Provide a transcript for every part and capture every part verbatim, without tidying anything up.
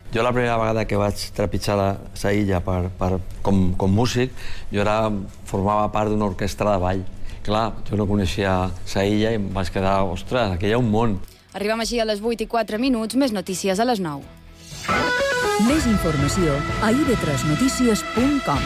Jo la primera vegada que vaig trepitjar la, la illa per, per, com, com músic, jo era, formava part d'una orquestra de ball. Clar, jo no coneixia la illa i em vaig quedar, ostres, aquí hi ha un món. Arribem així a les vuit i quatre minuts, més notícies a les nou. Més informació a i ve tres notícies punt com.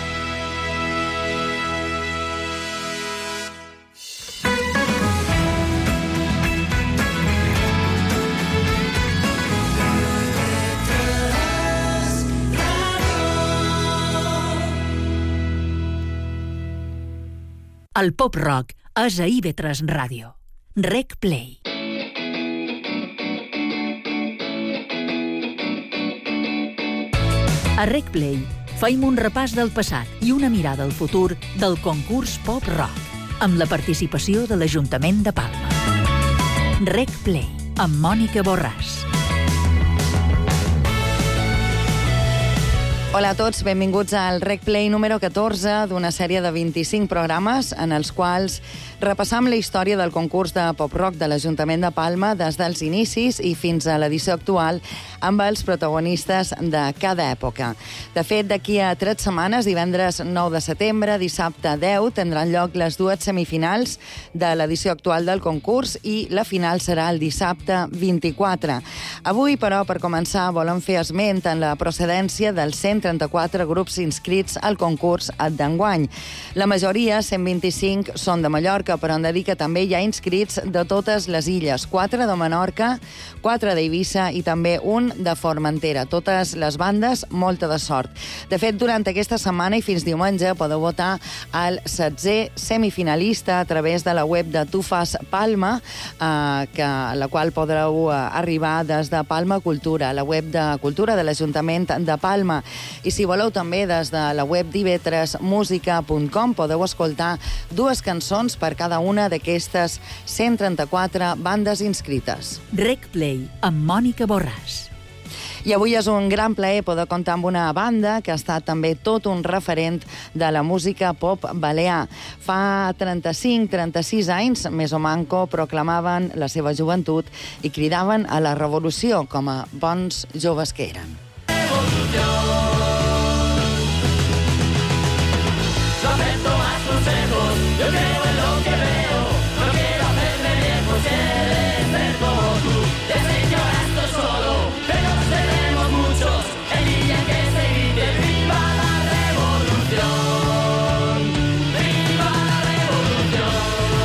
El pop-rock és a i ve tres Ràdio. Rec Play. A Rec Play faim un repàs del passat i una mirada al futur del concurs pop-rock, amb la participació de l'Ajuntament de Palma. Rec Play, amb Mònica Borràs. Hola a tots, benvinguts al Rec Play número catorze d'una sèrie de vint-i-cinc programes en els quals repassam la història del concurs de pop-rock de l'Ajuntament de Palma des dels inicis i fins a l'edició actual amb els protagonistes de cada època. De fet, d'aquí a tres setmanes, divendres nou de setembre, dissabte deu, tindran lloc les dues semifinals de l'edició actual del concurs i la final serà el dissabte vint-i-quatre. Avui, però, per començar, volem fer esment en la procedència dels cent trenta-quatre grups inscrits al concurs d'enguany. La majoria, cent vint-i-cinc, són de Mallorca, però hem de dir que també hi ha inscrits de totes les illes, quatre de Menorca, quatre d'Eivissa i també un de Formentera. Totes les bandes, molta de sort. De fet, durant aquesta setmana i fins diumenge podeu votar al setzè semifinalista a través de la web de Tu Fas Palma, eh, que, a la qual podreu eh, arribar des de Palma Cultura, la web de Cultura de l'Ajuntament de Palma. I si voleu també des de la web d'i ve tres música punt com podeu escoltar dues cançons per cada una d'aquestes cent trenta-quatre bandes inscrites. Rec Play, amb Mònica Borràs. I avui és un gran plaer poder comptar amb una banda que ha estat també tot un referent de la música pop balear. Fa trenta-cinc trenta-sis anys, més o manco, proclamaven la seva joventut i cridaven a la revolució com a bons joves que eren. No acepto más consejos, yo creo en lo que veo, no quiero hacerme viejo, quiero ser como tú. Ya sé que ahora estoy solo, pero seremos muchos, el día que se grite viva la revolución, viva la revolución.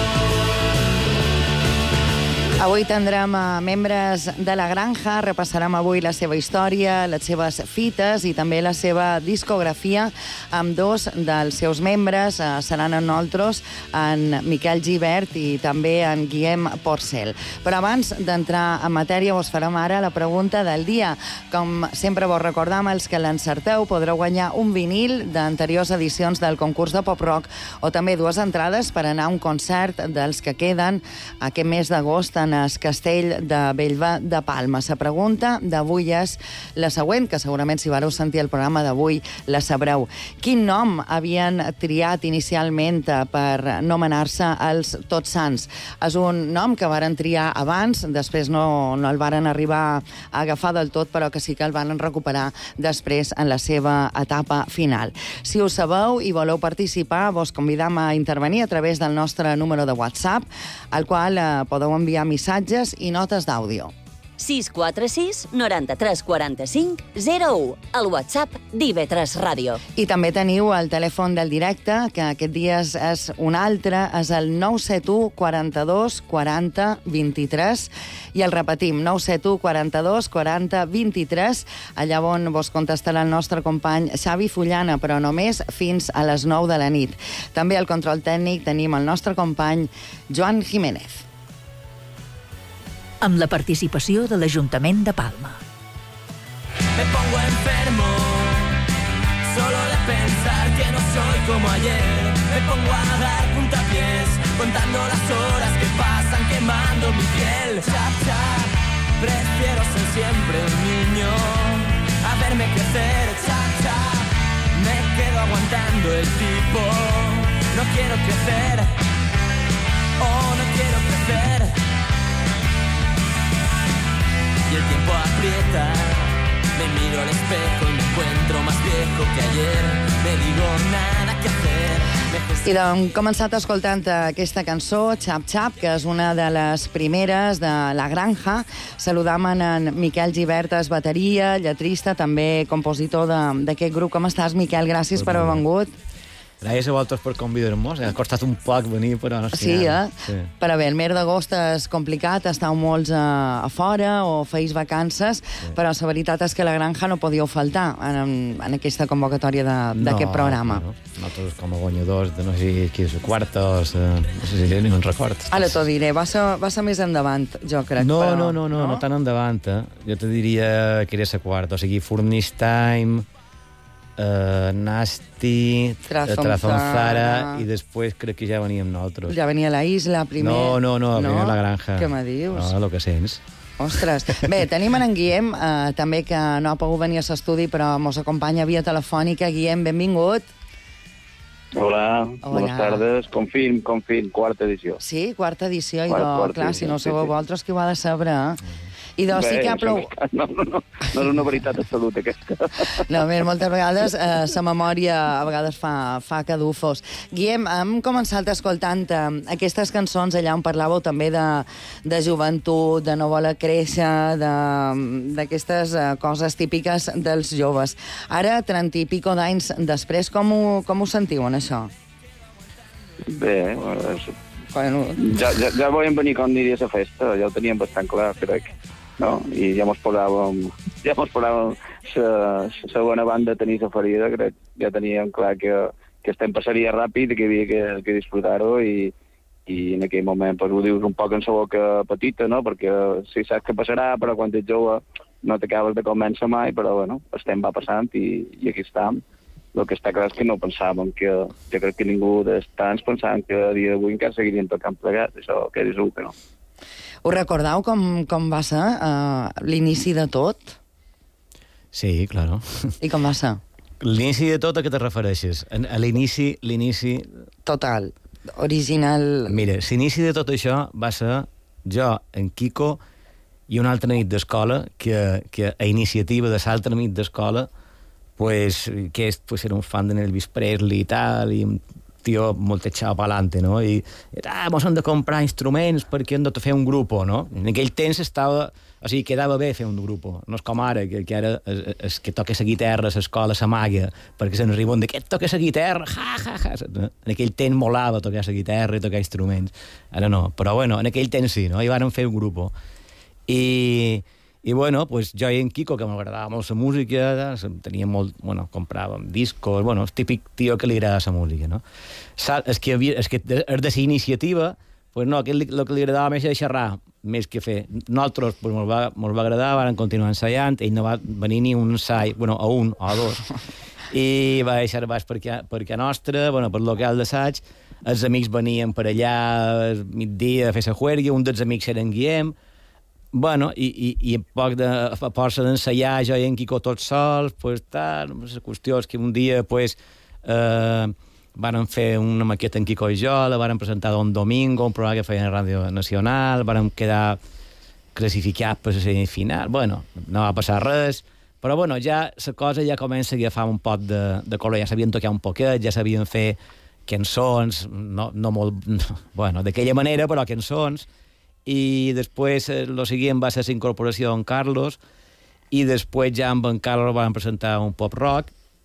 Avui tindrem uh, membres de la Granja, repassarem avui la seva història, les seves fites i també la seva discografia amb dos dels seus membres, uh, seran en nosaltres, en Miquel Gibert i també en Guillem Porcel. Però abans d'entrar en matèria vos farem ara la pregunta del dia. Com sempre vos recordam, els que l'encerteu podreu guanyar un vinil d'anteriors edicions del concurs de pop-rock o també dues entrades per anar a un concert dels que queden aquest mes d'agost en el Castell de Bellver de Palma. La pregunta d'avui és la següent, que segurament si vareu sentir el programa d'avui la sabreu. Quin nom havien triat inicialment per nomenar-se els Tots Sants? És un nom que varen triar abans, després no, no el varen arribar a agafar del tot, però que sí que el varen recuperar després en la seva etapa final. Si ho sabeu i voleu participar, vos convidam a intervenir a través del nostre número de WhatsApp, al qual eh, podeu enviar missatges i notes d'àudio. sis quatre sis, noranta-tres quaranta-cinc, zero u, el WhatsApp d'I ve tres Ràdio. I també teniu el telèfon del directe, que aquest dia és, és un altre, és el nou set u, quaranta-dos, quaranta, vint-i-tres, i el repetim, nou set u, quaranta-dos, quaranta, vint-i-tres, allà on vos contestarà el nostre company Xavi Fullana, però només fins a les nou de la nit. També al control tècnic tenim el nostre company Joan Jiménez. Amb la participació de l'Ajuntament de Palma. Me pongo enfermo solo de pensar que no soy como ayer. Me pongo a dar puntapiés contando las horas que pasan quemando mi piel. Chap, chap, prefiero ser siempre un niño a verme crecer. Chap, chap, me quedo aguantando el tipo. No quiero crecer, oh, no quiero crecer. Y el tiempo aprieta, me miro al espejo y me encuentro más viejo que ayer. Me digo nada que hacer. I hem començat escoltant aquesta cançó, Xap Xap, que és una de les primeres de La Granja. Saludam en Miquel Gibertes, bateria, lletrista, també compositor d'aquest grup. Com estàs, Miquel? Gràcies per haver vingut. Gràcies a vosaltres per convidar-nos. Ha costat un poc venir, però no sé. Sí, eh? Sí. Però bé, el mes d'agost és complicat, estàu molts a, a fora o feis vacances, sí. Però la veritat és que La Granja no podíeu faltar en, en aquesta convocatòria d'aquest no, programa. No, nosaltres com a guanyadors de no sé qui és la quarta o la, no sé si ni me'n record. Ara t'ho diré, va ser, va ser més endavant, jo crec. No, però, no, no, no, no, no tan endavant. Eh? Jo te diria que era la quarta, o sigui, Furnace Time, Uh, Nasty, Trazonzara, i després crec que ja veníem nosaltres. Ja venia la Isla primer. No, no, no, no? primer La Granja. Què me dius? No, el que sents. Ostres. Bé, tenim en Guillem, eh, també que no ha pogut venir a l'estudi, però mos acompanya via telefònica. Guillem, benvingut. Hola, Hola. Buenas tardes. Confirm, confirm, quarta edició. Sí, quarta edició, i Quart, do, quarta clar, edició, si no sí, sabeu sí. vosaltres, qui ho ha de saber, eh? I doncs sí que ha plou... No, no, no, no és una veritat absoluta, aquesta. No, més, moltes vegades eh, la memòria a vegades fa, fa cadufos. Guillem, hem començat escoltant eh, aquestes cançons allà on parlàveu també de, de joventut, de no voler créixer, d'aquestes eh, coses típiques dels joves. Ara, trenta i pico d'anys després, com ho, com ho sentiu en això? Bé, és... Bueno... Ja, ja, ja volíem venir quan aniria a la festa, ja ho teníem bastant clar, crec. No? I ja mos posàvem ja mos posàvem la segona banda a tenir la ferida, crec. Ja teníem clar que, que estem passaria ràpid i que havia que, que disfrutar-ho i, i en aquell moment pues, ho dius un poc en la boca petita, no? Perquè sí saps què passarà, però quan ets jove no t'acabes de convèncer mai, però bueno, el temps va passant i, i aquí estem. El que està clar és que no pensàvem que... Jo crec que ningú d'estants pensàvem que a dia d'avui encara seguirien tocant plegats, això que és segur que no. Us recordeu com, com va ser uh, l'inici de tot? Sí, claro. I com va ser? L'inici de tot a què te refereixes? A l'inici, l'inici... Total, original... Mira, l'inici de tot això va ser jo, en Quico, i una altra nit d'escola, que, que a iniciativa de l'altra nit d'escola, pues, que és, pues, era un fan de Elvis Presley i tal, i un tio molt echado pa'lante, no? I, ah, mos hem de comprar instruments perquè hem de fer un grup, no? En aquell temps estava... O sigui, quedava bé fer un grup. No és com ara, que, que ara es, es, que toca la guitarra a l'escola s'amaga, perquè se'n arriben de que toca la guitarra, ja, ja, ja. En aquell temps molava tocar la guitarra i tocar instruments. Ara no, però bueno, en aquell temps sí, no? I vàrem fer un grup. I... I bueno, pues jo i en Quico, que m'agradava molt la música, tenia molt, bueno, compràvem discos, bueno, el típic tio que li agrada la música, no? És que, havia, és que de la iniciativa, pues no, el que li agradava més era xerrar, més que fer. Nosaltres, pues, mos va, mos va agradar, vam continuar ensaiant, ell no va venir ni un ensai, bueno, a un o a dos, i va deixar baix perquè, perquè nostre, bueno, per local d'assaig, els amics venien per allà al migdia a fer la juerga, un dels amics era en Guillem. Bueno, i, i, i a poc de, a força d'ensaiar jo i en Quico tots sols, pues, tal, la qüestió és que un dia, pues, eh, vàrem fer una maqueta en Quico i jo, la vàrem presentar un domingo, un programa que feien a Ràdio Nacional, vàrem quedar classificats per la semifinal, bueno, no va passar res, però bueno, ja la cosa ja comença a agafar un pot de, de color, ja sabien tocar un poquet, ja sabien fer cançons, no, no molt, no, bueno, d'aquella manera, però cançons, i després el eh, següent va ser la incorporació d'en Carlos i després ja amb en Carlos van presentar un pop rock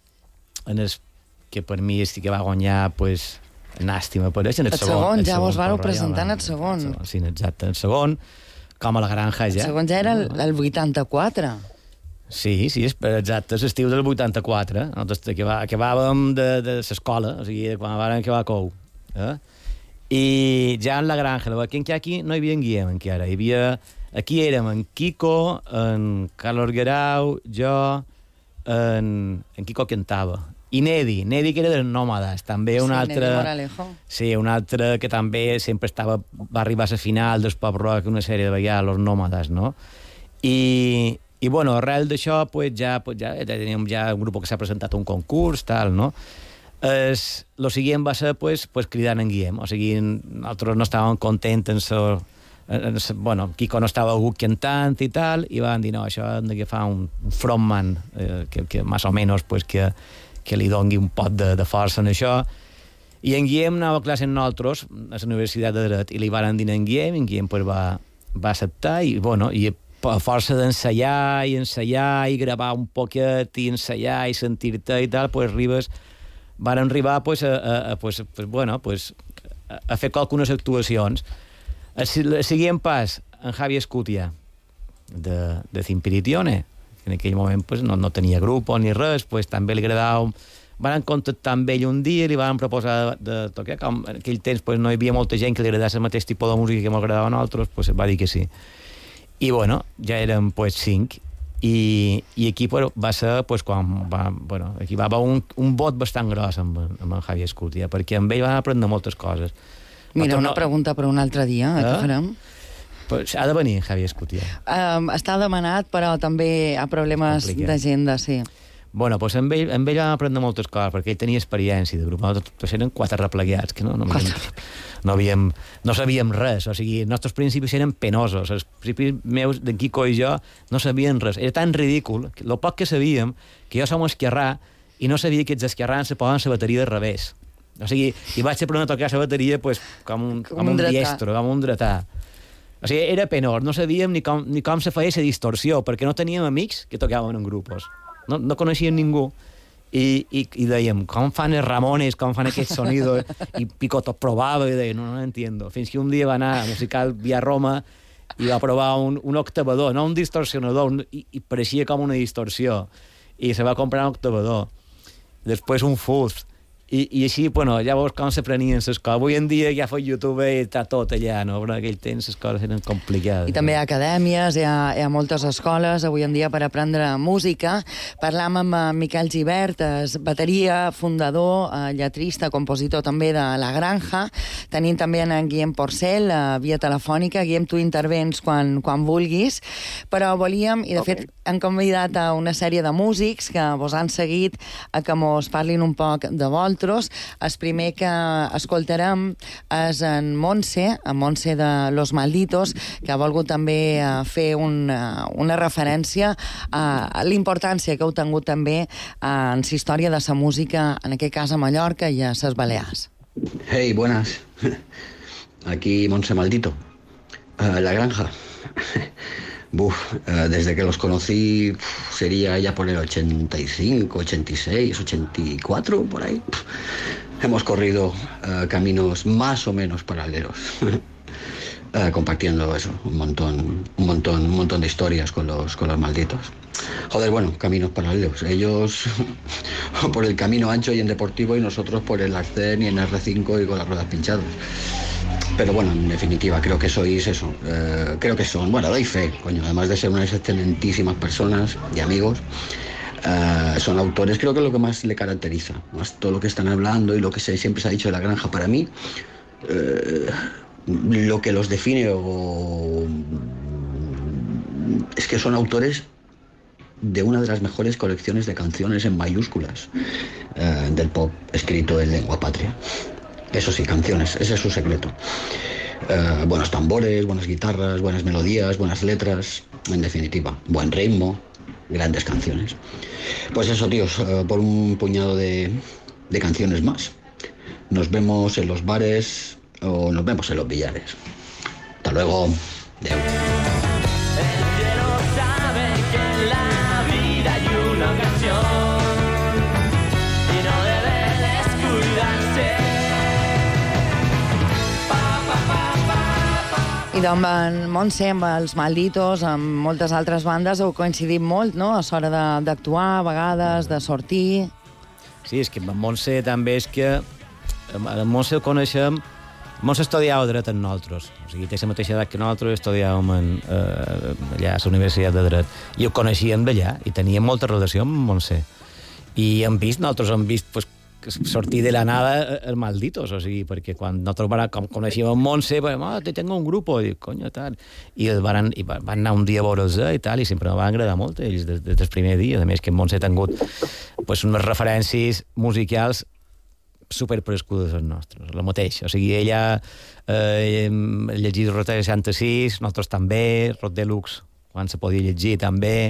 en el que per mi és que va guanyar pues, Nasty, m'apareix en el, el segon, segon, el ja segon, vos vareu però, presentar en ja, el segon. el segon sí, exacte, el segon com a La Granja ja el segon ja era el, el vuitanta-quatre. Sí, sí, és exacte, és l'estiu del vuitanta-quatre, nosaltres que va, acabàvem de, de l'escola, o sigui, quan vam acabar a Cou, eh? I ja en La Granja, aquí, aquí no hi havia en Guillem encara, hi havia, aquí érem en Quico, en Carlos Guerau, jo, en, en Quico cantava, i Nedi, Nedi que era dels Nòmades, també un sí, altre... Nedi Moralejo. Sí, un altre que també sempre estava, va arribar a la final del pop rock una sèrie de vegades, los Nòmades, no? I, i bueno, arrel d'això, pues, ja, pues, ja, ja teníem ja un grup que s'ha presentat a un concurs, tal, no? Es, lo següent va ser pues, pues, cridant en Guillem, o sigui, nosaltres no estàvem contents en bueno, Quico no estava algú cantant i tal, i van dir, no, això hem d'agafar un frontman eh, que, que més o menys pues, que, que li doni un pot de, de força en això. I en Guillem anava a classe amb nosaltres a la Universitat de Dret, i li van dir en Guillem, i en Guillem pues, va, va acceptar, i, bueno, i a força d'ensaiar i ensaiar i gravar un poquet i ensaiar i sentir-te i tal, pues, arribes, van arribar pues, a, a, a, pues, pues, bueno, pues, a, a fer algunes actuacions. El següent pas, en Javi Escutia, de, de Cimpiritione, que en aquell moment pues, no, no tenia grup ni res, pues, també li agradava. Van contactar amb ell un dia i li van proposar de, de tocar. Com en aquell temps pues, no hi havia molta gent que li agradava el mateix tipus de música que m'agradava a nosaltres, pues, va dir que sí. I bueno, ja érem pues, cinc. I, i aquí pues, va ser pues, quan va, bueno, aquí va haver un, un vot bastant gros amb, amb en Javi Escutia, perquè amb ell van aprendre moltes coses. Mira, no, una pregunta per un altre dia, eh? Què farem? Pues ha de venir, Javi Escutia. Um, està demanat, però també hi ha problemes d'agenda, sí. Bueno, doncs amb ell, amb ell vam aprendre moltes coses, perquè ell tenia experiència de grup. Nosaltres eren quatre repleguats, que no, no, no, havíem, no sabíem res. O sigui, els nostres principis eren penosos. Els principis meus, d'en Quico i jo, no sabien res. Era tan ridícul, que el poc que sabíem, que jo som esquerrà, i no sabia que els esquerrans se posaven la bateria de revés. O sigui, i vaig aprendre a tocar la bateria pues, com un, com, com un diestro, com un dretà. O sigui, era penós, no sabíem ni com, ni com se feia la distorsió, perquè no teníem amics que tocaven en grupos. No, no coneixíem ningú. I, i, i dèiem, com fan els Ramones, com fan aquests sonidos, i Pico tot provava, i deia, no, no entiendo. Fins que un dia va anar a musical via Roma i va provar un, un octavador, no un distorsionador, un, i, i pareixia com una distorsió. I se va comprar un octavador. Després un fust. I, i així, bueno, llavors com s'aprenien les coses. Avui en dia ja fa YouTube i està tot allà, no? Però en aquell temps les coses eren complicades. I també hi ha acadèmies, hi ha, hi ha moltes escoles avui en dia per aprendre música. Parlam amb Miquel Gibert, bateria, fundador, lletrista, compositor també de La Granja. Tenim també en Guillem Porcel, via telefònica. Guillem, tu intervens quan, quan vulguis. Però volíem, i de okay. fet hem convidat a una sèrie de músics que vos han seguit a que mos parlin un poc de vosaltres. El primer que escoltarem és en Montse, en Montse de Los Malditos, que ha volgut també fer un, una referència a l'importància que heu tingut també en la història de la música, en aquest cas a Mallorca i a les Balears. Hey, buenas. Aquí Montse Maldito. Uh, La Granja. Buf, uh, desde que los conocí pf, sería ya por el ochenta y cinco, ochenta y seis, ochenta y cuatro, por ahí. Pf, hemos corrido uh, caminos más o menos paralelos, uh, compartiendo eso, un montón, un montón, un montón de historias con los, con los malditos. Joder, bueno, caminos paralelos. Ellos por el camino ancho y en deportivo y nosotros por el arcén y en R cinco y con las ruedas pinchadas. Pero bueno, en definitiva, creo que sois eso. Eh, creo que son, bueno, doy fe, coño, además de ser unas excelentísimas personas y amigos, eh, son autores, creo que es lo que más le caracteriza, más todo lo que están hablando y lo que se, siempre se ha dicho de La Granja. Para mí, eh, lo que los define o, es que son autores de una de las mejores colecciones de canciones en mayúsculas eh, del pop escrito en lengua patria. Eso sí, canciones, ese es su secreto. Uh, buenos tambores, buenas guitarras, buenas melodías, buenas letras, en definitiva, buen ritmo, grandes canciones. Pues eso, tíos, uh, por un puñado de, de canciones más. Nos vemos en los bares o nos vemos en los billares. Hasta luego. Adeu. El cielo sabe que en la vida hay una ocasión y no debe descuidarse. I doncs en Montse, amb els Malditos, amb moltes altres bandes, heu coincidit molt, no?, a l'hora d'actuar, a vegades, de sortir. Sí, és que en Montse també és que... En Montse el coneixem... Montse estudiava dret amb nosaltres. O sigui, té la mateixa edat que nosaltres, estudiàvem en, eh, allà a la Universitat de Dret. I ho coneixíem d'allà, i teníem molta relació amb Montse. I hem vist, nosaltres hem vist, pues, sortir de la nada els Malditos, o sigui, perquè quan nosaltres van, com coneixíem en Montse, vam, ah, te tengo un grupo, i coño, tal. I van, i van anar un dia a veure'ls i tal, i sempre van agradar molt ells des, des del primer dia. A més, que en Montse ha tingut pues, unes referències musicals superprescudes els nostres, la mateixa. O sigui, ella eh, llegit Rota seixanta-sis, nosaltres també, Rot Deluxe, quan se podia llegir també,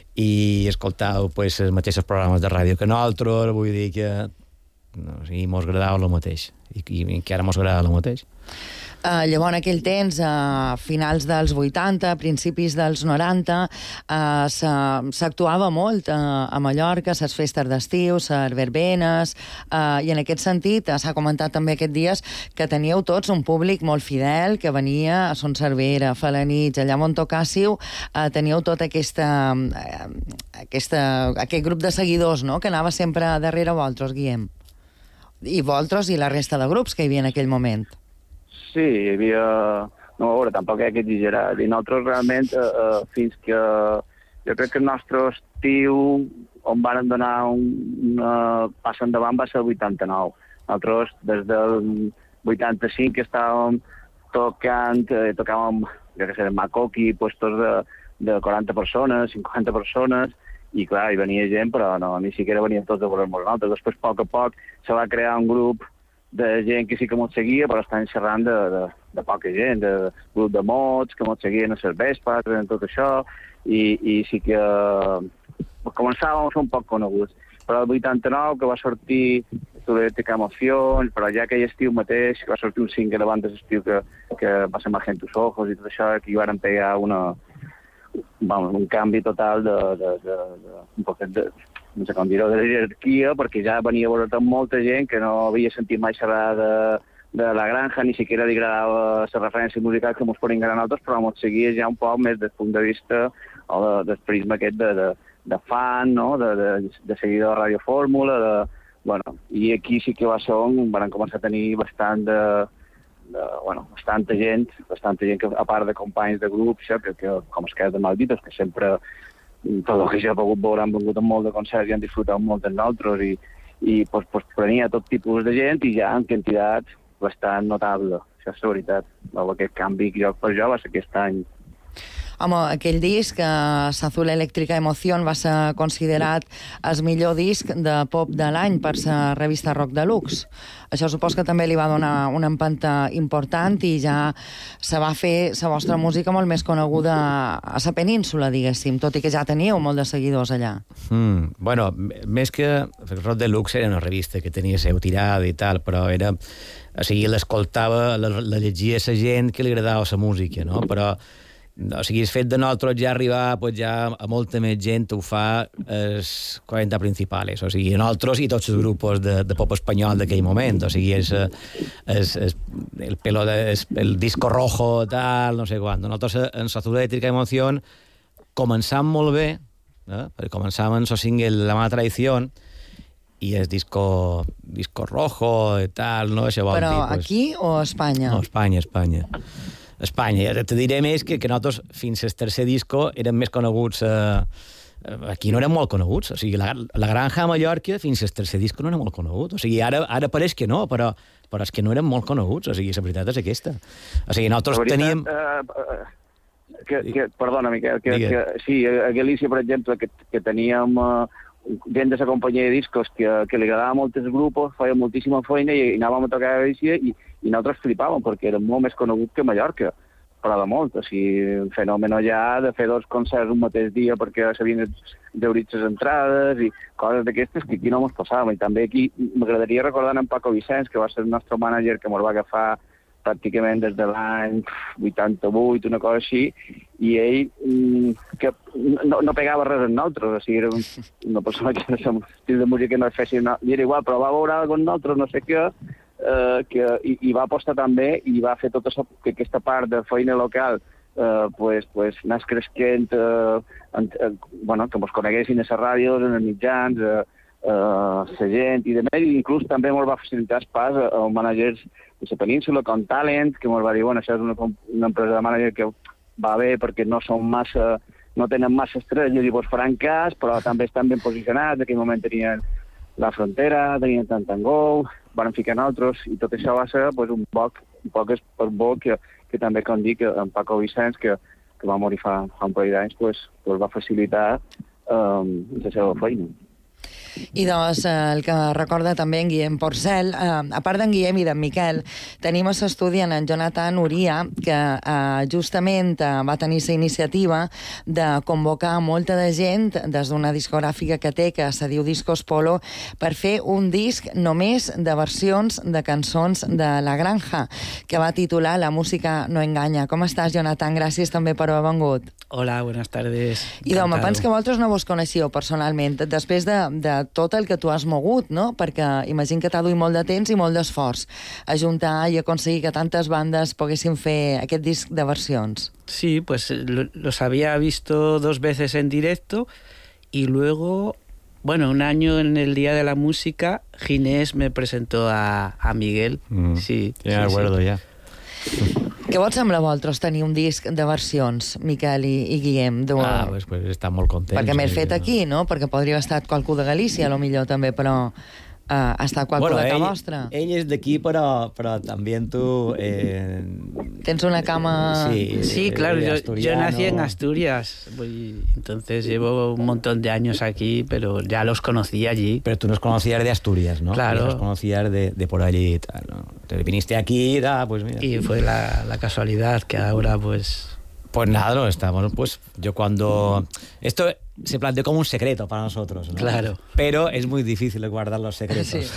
i escoltau pues, els mateixos programes de ràdio que nosaltres, vull dir que no, o sigui, mos agradava el mateix, i, i, i que ara mos agrada el mateix. Uh, llavors, en aquell temps, a uh, finals dels vuitanta, principis dels noranta, uh, s'actuava molt uh, a Mallorca, les festes d'estiu, les verbenes, uh, i en aquest sentit uh, s'ha comentat també aquests dies que teníeu tots un públic molt fidel, que venia a Son Cervera, a Falanitx, allà a Montocàssiu, uh, teníeu tot aquesta, uh, aquesta, aquest grup de seguidors, no?, que anava sempre darrere vosaltres, Guillem. I vosaltres i la resta de grups que hi havia en aquell moment. Sí, hi havia... No, a veure, tampoc hi ha que exagerar. I nosaltres realment, eh, eh, fins que... Jo crec que el nostre estiu, on van donar un, una passa endavant, va ser el vuitanta-nou. Nosaltres, des del vuitanta-cinc, estàvem tocant, eh, tocàvem, jo què sé, macoqui, puestos de, de quaranta persones, cinquanta persones, i clar, hi venia gent, però no, ni siquiera venien tots a veure-nos nosaltres. Després, a poc a poc, se va crear un grup de gent que sí que mos seguia, però estan xerrant de, de, de poca gent, de grup de mots, que mos seguien a les vespes, en tot això, i, i sí que començàvem a ser un poc coneguts. Però el vuitanta-nou, que va sortir Soviética Emoción, però ja aquell estiu mateix, que va sortir un single abans d'estiu que, que va ser Magenta tus ojos i tot això, que hi van pegar una, bueno, un canvi total de, de, de, de, un poquet de, no sé com dir-ho, de jerarquia, perquè ja venia a veure molta gent que no havia sentit mai xerrar de, de la granja, ni siquiera li agradava la referència musical que mos poden agradar a nosaltres, però mos seguia ja un poc més des del punt de vista o de, del prisma aquest de, de, de fan, no?, de, de, de seguidor de Radio Fórmula, de, bueno, i aquí sí que va ser on van començar a tenir bastant de, de, bueno, bastanta gent, bastanta gent que, a part de companys de grups, que, que com es queda de Malditos, que sempre tot el que jo he pogut veure han vingut amb molt de concerts i han disfrutat molt de nosaltres i, i pues, pues, prenia tot tipus de gent i ja en quantitat bastant notable. Això és la veritat. Aquest canvi joc per jo va ser aquest any. Home, aquell disc, eh, S'Azul Eléctrica Emoción, va ser considerat el millor disc de pop de l'any per la revista Rock Deluxe. Això supos que també li va donar una empenta important i ja se va fer la vostra música molt més coneguda a la península, diguéssim, tot i que ja teníeu molt de seguidors allà. Mm, bueno, més que... Rock Deluxe era una revista que tenia seu tirada i tal, però era... O sigui, l'escoltava, la, la llegia la gent que li agradava la música, no? Però... O sigui, el fet de nosaltres ja arribar pues, ja a molta més gent ho fa els quaranta principals, o sigui, nosaltres i tots els grups de, de pop espanyol d'aquell moment, o sigui, és, és, és el, pelo de, és el disco rojo, tal, no sé quant. Nosaltres en S'Azul Eléctrica Emoción començam molt bé, eh? perquè començàvem el single La Mala Tradición, i el disco, disco rojo i tal, no? Això vol Però dir, pues, aquí o a Espanya? No, Espanya, Espanya. Espanya. Te diré més que, que nosaltres fins al tercer disco érem més coneguts... Eh, aquí no érem molt coneguts. O sigui, la, la Granja a Mallorca fins al tercer disco no era molt conegut. O sigui, ara, ara pareix que no, però, però és que no érem molt coneguts. O sigui, la veritat és aquesta. O sigui, nosaltres veritat, teníem... Uh, uh, que, que, perdona, Miquel, que, que, sí, a Galícia, per exemple, que, que teníem... Uh, gent de la companyia de discos que, que li agradava molt els grups, feia moltíssima feina i, i anàvem a tocar a Galícia i, i nosaltres flipàvem perquè érem molt més coneguts que Mallorca, però de molt. O sigui, un fenomen ja de fer dos concerts un mateix dia perquè s'havien d'obrir les entrades i coses d'aquestes que aquí no mos passàvem. I també aquí m'agradaria recordar en Paco Vicenç, que va ser el nostre mànager que mos va agafar pràcticament des de l'any vuitanta-vuit, una cosa així, i ell que no, no pegava res en nosaltres, o sigui, era una persona que no som estil de música que no es fessin, no, i era igual, però va veure alguna cosa nosaltres, no sé què, eh, que, i, i va apostar també, i va fer tota que aquesta part de feina local eh, pues, pues, anés creixent, eh, en, eh, bueno, que mos coneguessin a les ràdios, en els mitjans, eh, Uh, la gent i de més, i inclús també ens va facilitar el pas als managers de la península, com Talent, que ens va dir, bueno, això és una, una empresa de manager que va bé perquè no són massa, no tenen massa estrelles i vos faran cas, però també estan ben posicionats. En aquell moment tenien La Frontera, tenien Tantango, van ficar nosaltres, i tot això va ser pues, un poc, un poc per bo que, que també, com dic, en Paco Vicenç, que, que va morir fa, fa un parell d'anys, pues, pues va facilitar um, la seva feina. I doncs el que recorda també en Guillem Porcel, eh, a part d'en Guillem i d'en Miquel, tenim a l'estudi en Jonathan Uria, que eh, justament eh, va tenir la iniciativa de convocar molta de gent des d'una discogràfica que té, que se diu Discos Polo, per fer un disc només de versions de cançons de La Granja, que va titular La música no enganya. Com estàs, Jonathan? Gràcies també per haver vengut. Hola, buenas tardes. I doncs, me penso que vosaltres no vos coneixíeu personalment, després de, de tot el que tu has mogut, no? Perquè imagino que t'ha duit molt de temps i molt d'esforç ajuntar i aconseguir que tantes bandes poguessin fer aquest disc de versions. Sí, pues lo, los había visto dos veces en directo y luego, bueno, un año en el Día de la Música, Ginés me presentó a, a Miguel. Mm, sí, ja sí, recuerdo, sí. ja. Què vos sembla a vosaltres tenir un disc de versions, Miquel i, i Guillem? De... Ah, pues, pues estan molt contents. Perquè m'he fet no? aquí, no? Perquè podria haver estat qualcú de Galícia, a lo millor també, però uh, ha estat qualcú bueno, de ell, casa vostra. Ell és d'aquí, però, però també tu... Eh... Tens una cama... Sí, sí claro, yo, yo nací en Asturias, voy, entonces llevo un montón de años aquí, pero ya los conocí allí. Pero tú nos conocías de Asturias, ¿no? Claro. Y nos conocías de, de por allí y tal, ¿no? Te viniste aquí y da, pues mira. Y fue la, la casualidad que ahora, pues... Pues nada, lo estamos, pues yo cuando... Esto se planteó como un secreto para nosotros, ¿no? Claro. Pero es muy difícil de guardar los secretos. Sí.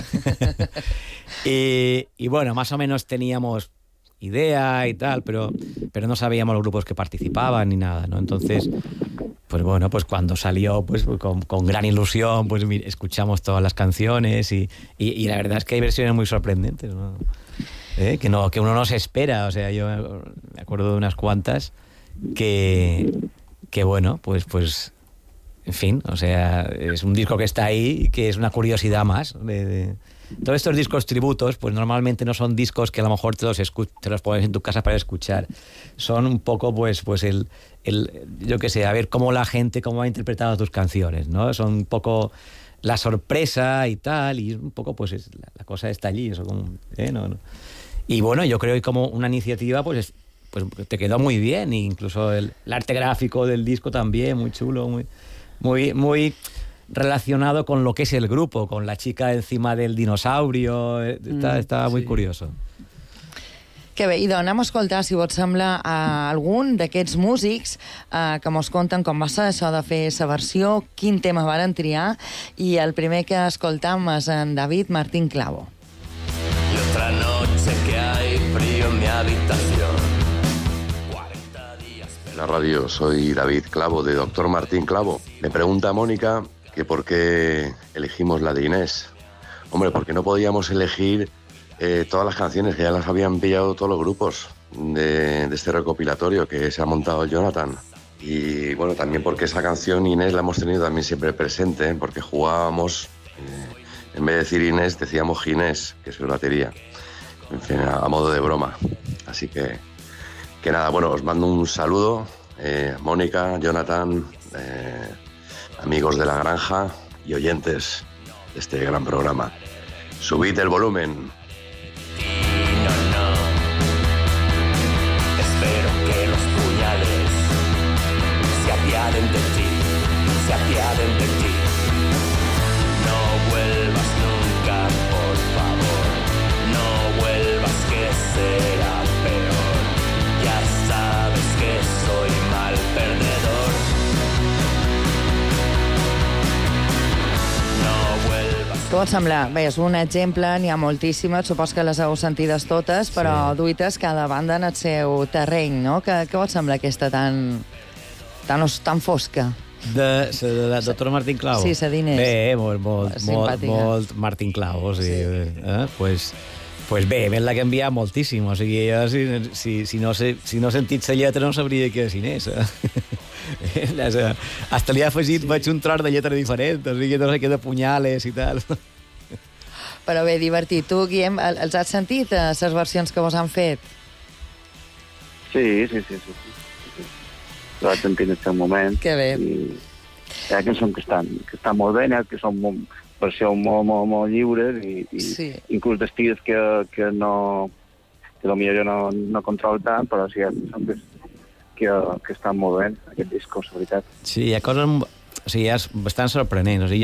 y, y bueno, más o menos teníamos idea y tal, pero, pero no sabíamos los grupos que participaban ni nada, ¿no? Entonces, pues bueno, pues cuando salió, pues con, con gran ilusión, pues escuchamos todas las canciones y, y, y la verdad es que hay versiones muy sorprendentes, ¿no? ¿Eh? Que no, que uno no se espera, o sea, yo me acuerdo de unas cuantas que, que bueno, pues, pues, en fin, o sea, es un disco que está ahí, que es una curiosidad más. De, de... Todos estos discos tributos, pues normalmente no son discos que a lo mejor te los, escu te los pones en tu casa para escuchar. Son un poco, pues, pues el, el, yo qué sé, a ver cómo la gente, cómo ha interpretado tus canciones, ¿no? Son un poco la sorpresa y tal, y un poco, pues, es, la, la cosa está allí, eso como, ¿eh? No, no. Y bueno, yo creo que como una iniciativa, pues, es, pues te quedó muy bien, e incluso el, el arte gráfico del disco también, muy chulo, muy, muy, muy relacionado con lo que es el grupo, con la chica encima del dinosaurio, está, está muy sí. curioso. Que bé, i doncs anem a escoltar, si vos sembla, a algun d'aquests músics eh, que mos conten com va ser això de fer la versió, quin tema varen triar, i el primer que escoltam és en David Martín Clavo. Y otra noche que hay frío en mi habitación. En la radio soy David Clavo, de Doctor Martín Clavo. Me pregunta a Mónica que por qué elegimos la de Inés. Hombre, porque no podíamos elegir eh, todas las canciones que ya las habían pillado todos los grupos de, de este recopilatorio que se ha montado Jonathan. Y bueno, también porque esa canción Inés la hemos tenido también siempre presente, ¿eh? Porque jugábamos, eh, en vez de decir Inés, decíamos Ginés, que es su batería. En fin, a, a modo de broma. Así que, que nada, bueno, os mando un saludo, eh, Mónica, Jonathan, eh, amigos de La Granja y oyentes de este gran programa. Subid el volumen. No, no. Espero que los puñales se apiaden de ti, se apiaden de ti. No vuelvas nunca, por favor. No vuelvas, que será peor. Ya sabes que soy mal perdedor. No vuelvas. Què vos sembla? Bé, és un exemple, n'hi ha moltíssimes, supos que les heu sentides totes, però sí. duites cada banda en el seu terreny, no? Què, què vos sembla aquesta tan, tan, tan fosca? De, de, de Doctor Martín Clavo? Sí, la d'Inés. Bé, molt, molt, molt, molt Martín Clavo, o sigui, sí. eh? pues, pues bé, ben la que envia moltíssim, o sigui, jo si, si, si, no, sé, si no he sentit la lletra no sabria què és Inés. Eh? Hasta li ha afegit, sí. Vaig un tros de lletra diferent, o sigui, no sé què de punyales i tal. Però bé, divertit. Tu, Guillem, els has sentit, les versions que vos han fet? Sí, sí, sí, sí. sí. Ho vaig sentir en aquest moment. Que bé. I hi ha cançons que estan, que estan molt bé, que són molt, versions molt, molt, molt lliures i, i sí. Inclús d'estils que, que no que potser jo no, no controlo tant, però sí, són que, que, que estan molt bé, aquest disco, la veritat. Sí, hi ha coses... O sigui, és bastant sorprenent. O sigui, jo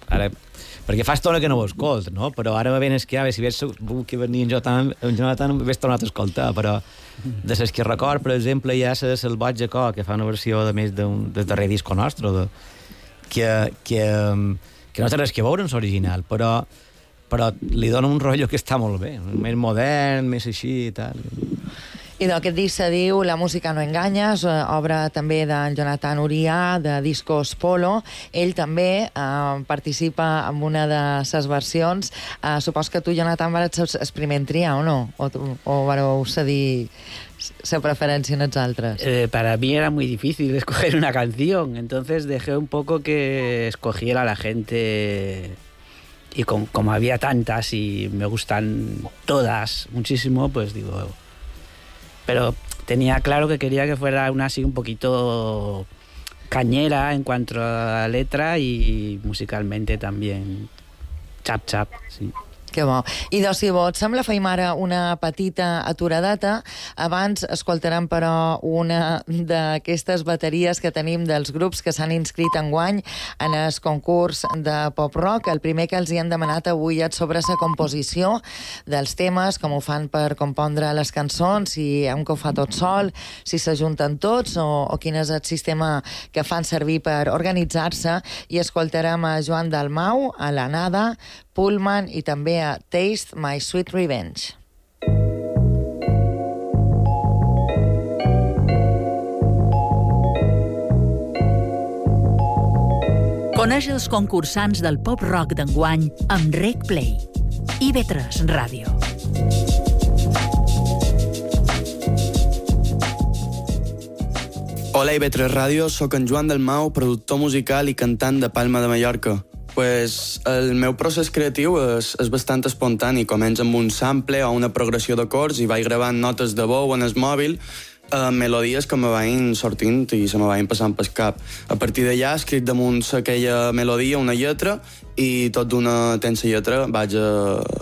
ara, perquè fa estona que no ho escolt, no? Però ara me venes que, a veure, si ves que venia en Jonathan, en Jonathan ves tornat a escoltar, però de les que record, per exemple, hi ha la Salvatge Jacob, que fa una versió de més d'un del darrer disco nostre, de, que, que, que no té res que veure amb l'original, però, però li dona un rotllo que està molt bé, més modern, més així i tal. I d'aquest disc se diu La música no enganya, és obra també del Jonathan Urià, de Discos Polo. Ell també eh, participa en una de ses versions. Eh, supos que tu, Jonathan, vas el primer en triar, o no? O, o vareu cedir la preferència en els altres? Eh, para mí era muy difícil escoger una canción, entonces dejé un poco que escogiera la gente, y com, como había tantas y me gustan todas muchísimo, pues digo... Pero tenía claro que quería que fuera una así un poquito cañera en cuanto a la letra y musicalmente también chap chap, sí. Que bo. I doncs, si vos sembla, feim ara una petita aturadeta. Abans escoltarem, però, una d'aquestes bateries que tenim dels grups que s'han inscrit enguany en el concurs de pop-rock. El primer que els hi han demanat avui és sobre la composició dels temes, com ho fan per compondre les cançons, si un que ho fa tot sol, si s'ajunten tots, o, o quin és el sistema que fan servir per organitzar-se. I escoltarem a Joan Dalmau, a La Nada, Pullman i també a Taste My Sweet Revenge. Coneix els concursants del pop-rock d'enguany amb Rec Play. I ve tres Ràdio. Hola, I ve tres Ràdio, soc en Joan Dalmau, productor musical i cantant de Palma de Mallorca. Pues el meu procés creatiu és, és bastant espontani. Comença amb un sample o una progressió d'acords i vaig gravant notes de veu en el mòbil, eh, melodies que me van sortint i se me van passant pel cap. A partir d'allà escric damunt aquella melodia una lletra i tot d'una tensa lletra vaig a,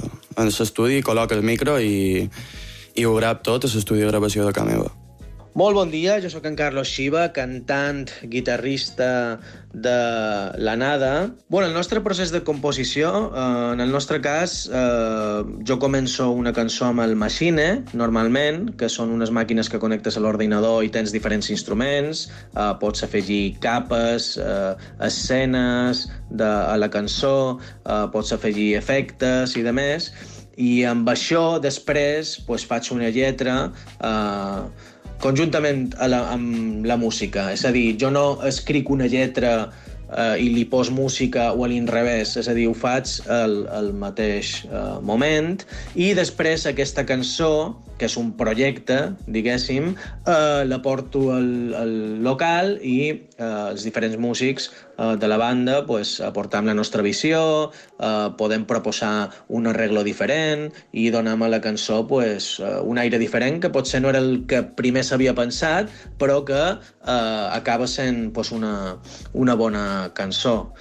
a l'estudi, col·loco el micro i, i ho grab tot a l'estudi de gravació de casa meva. Molt bon dia, jo sóc en Carlos Xiva, cantant, guitarrista de La Nada. Bueno, el nostre procés de composició, eh, en el nostre cas, eh, jo començo una cançó amb el Machine, normalment, que són unes màquines que connectes a l'ordinador i tens diferents instruments, eh, pots afegir capes, eh, escenes de, a la cançó, eh, pots afegir efectes i demés, i amb això, després, pues, faig una lletra eh, conjuntament a la, amb la música. És a dir, jo no escric una lletra eh, i li pos música o a l'inrevés, és a dir, ho faig al, al mateix eh, moment, i després aquesta cançó, que és un projecte, diguéssim, eh, la porto al, al local i eh, els diferents músics eh, de la banda pues, aportam la nostra visió, eh, podem proposar un arreglo diferent i donem a la cançó pues, un aire diferent que potser no era el que primer s'havia pensat, però que eh, acaba sent pues, una, una bona cançó.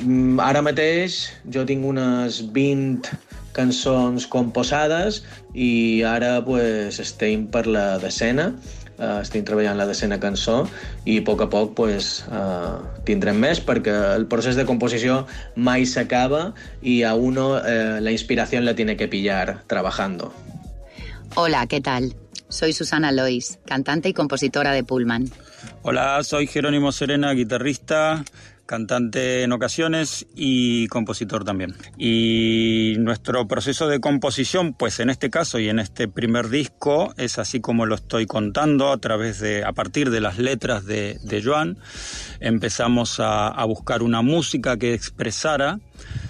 Ara mateix jo tinc unes vint cançons composades i ara pues, estem per la decena, uh, estem treballant la decena cançó i a poc a poc pues, uh, tindrem més perquè el procés de composició mai s'acaba i a uno uh, la inspiración la tiene que pillar trabajando. Hola, ¿qué tal? Soy Susana Lois, cantante y compositora de Pullman. Hola, soy Jerónimo Serena, guitarrista, cantante en ocasiones y compositor también. Y nuestro proceso de composición, pues en este caso y en este primer disco, es así como lo estoy contando, a través de, a partir de las letras de, de Joan. Empezamos a, a buscar una música que expresara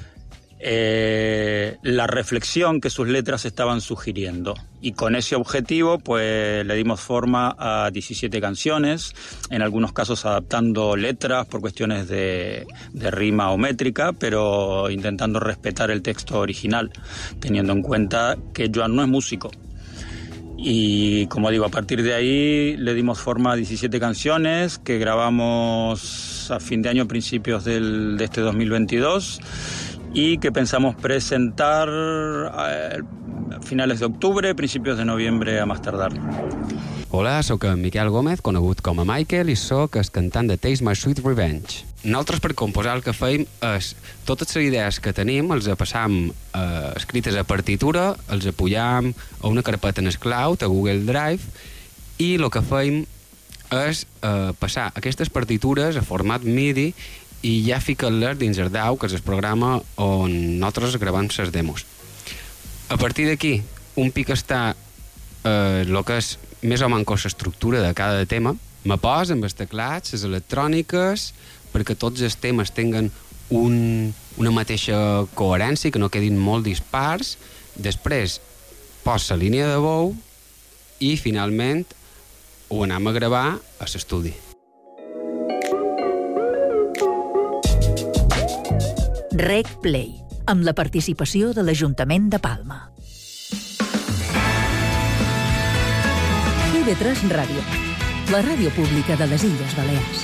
Eh, la reflexión que sus letras estaban sugiriendo, y con ese objetivo pues le dimos forma a diecisiete canciones, en algunos casos adaptando letras por cuestiones de, de rima o métrica, pero intentando respetar el texto original, teniendo en cuenta que Joan no es músico. Y como digo, a partir de ahí le dimos forma a diecisiete canciones que grabamos a fin de año, principios del, de este dos mil veintidós, y que pensamos presentar a finales de octubre, principios de noviembre a más tardar. Hola, sóc en Miquel Gómez, conegut com a Michael, i sóc el cantant de Taste My Sweet Revenge. nosaltres per composar el que feim és totes les idees que tenim els passam eh, escrites a partitura, els apujam a una carpeta en el cloud, a Google Drive, i el que feim és eh, passar aquestes partitures a format MIDI i ja ficar-les dins el D A W, que és el programa on nosaltres gravem les demos. A partir d'aquí, un pic està eh, el que és més o menys l'estructura de cada tema, me posa amb els teclats, les electròniques, perquè tots els temes tinguen un, una mateixa coherència, que no quedin molt dispars. Després posa la línia de veu i finalment ho anem a gravar a l'estudi. Rec Play, amb la participació de l'Ajuntament de Palma. I ve tres Ràdio, la ràdio pública de les Illes Balears.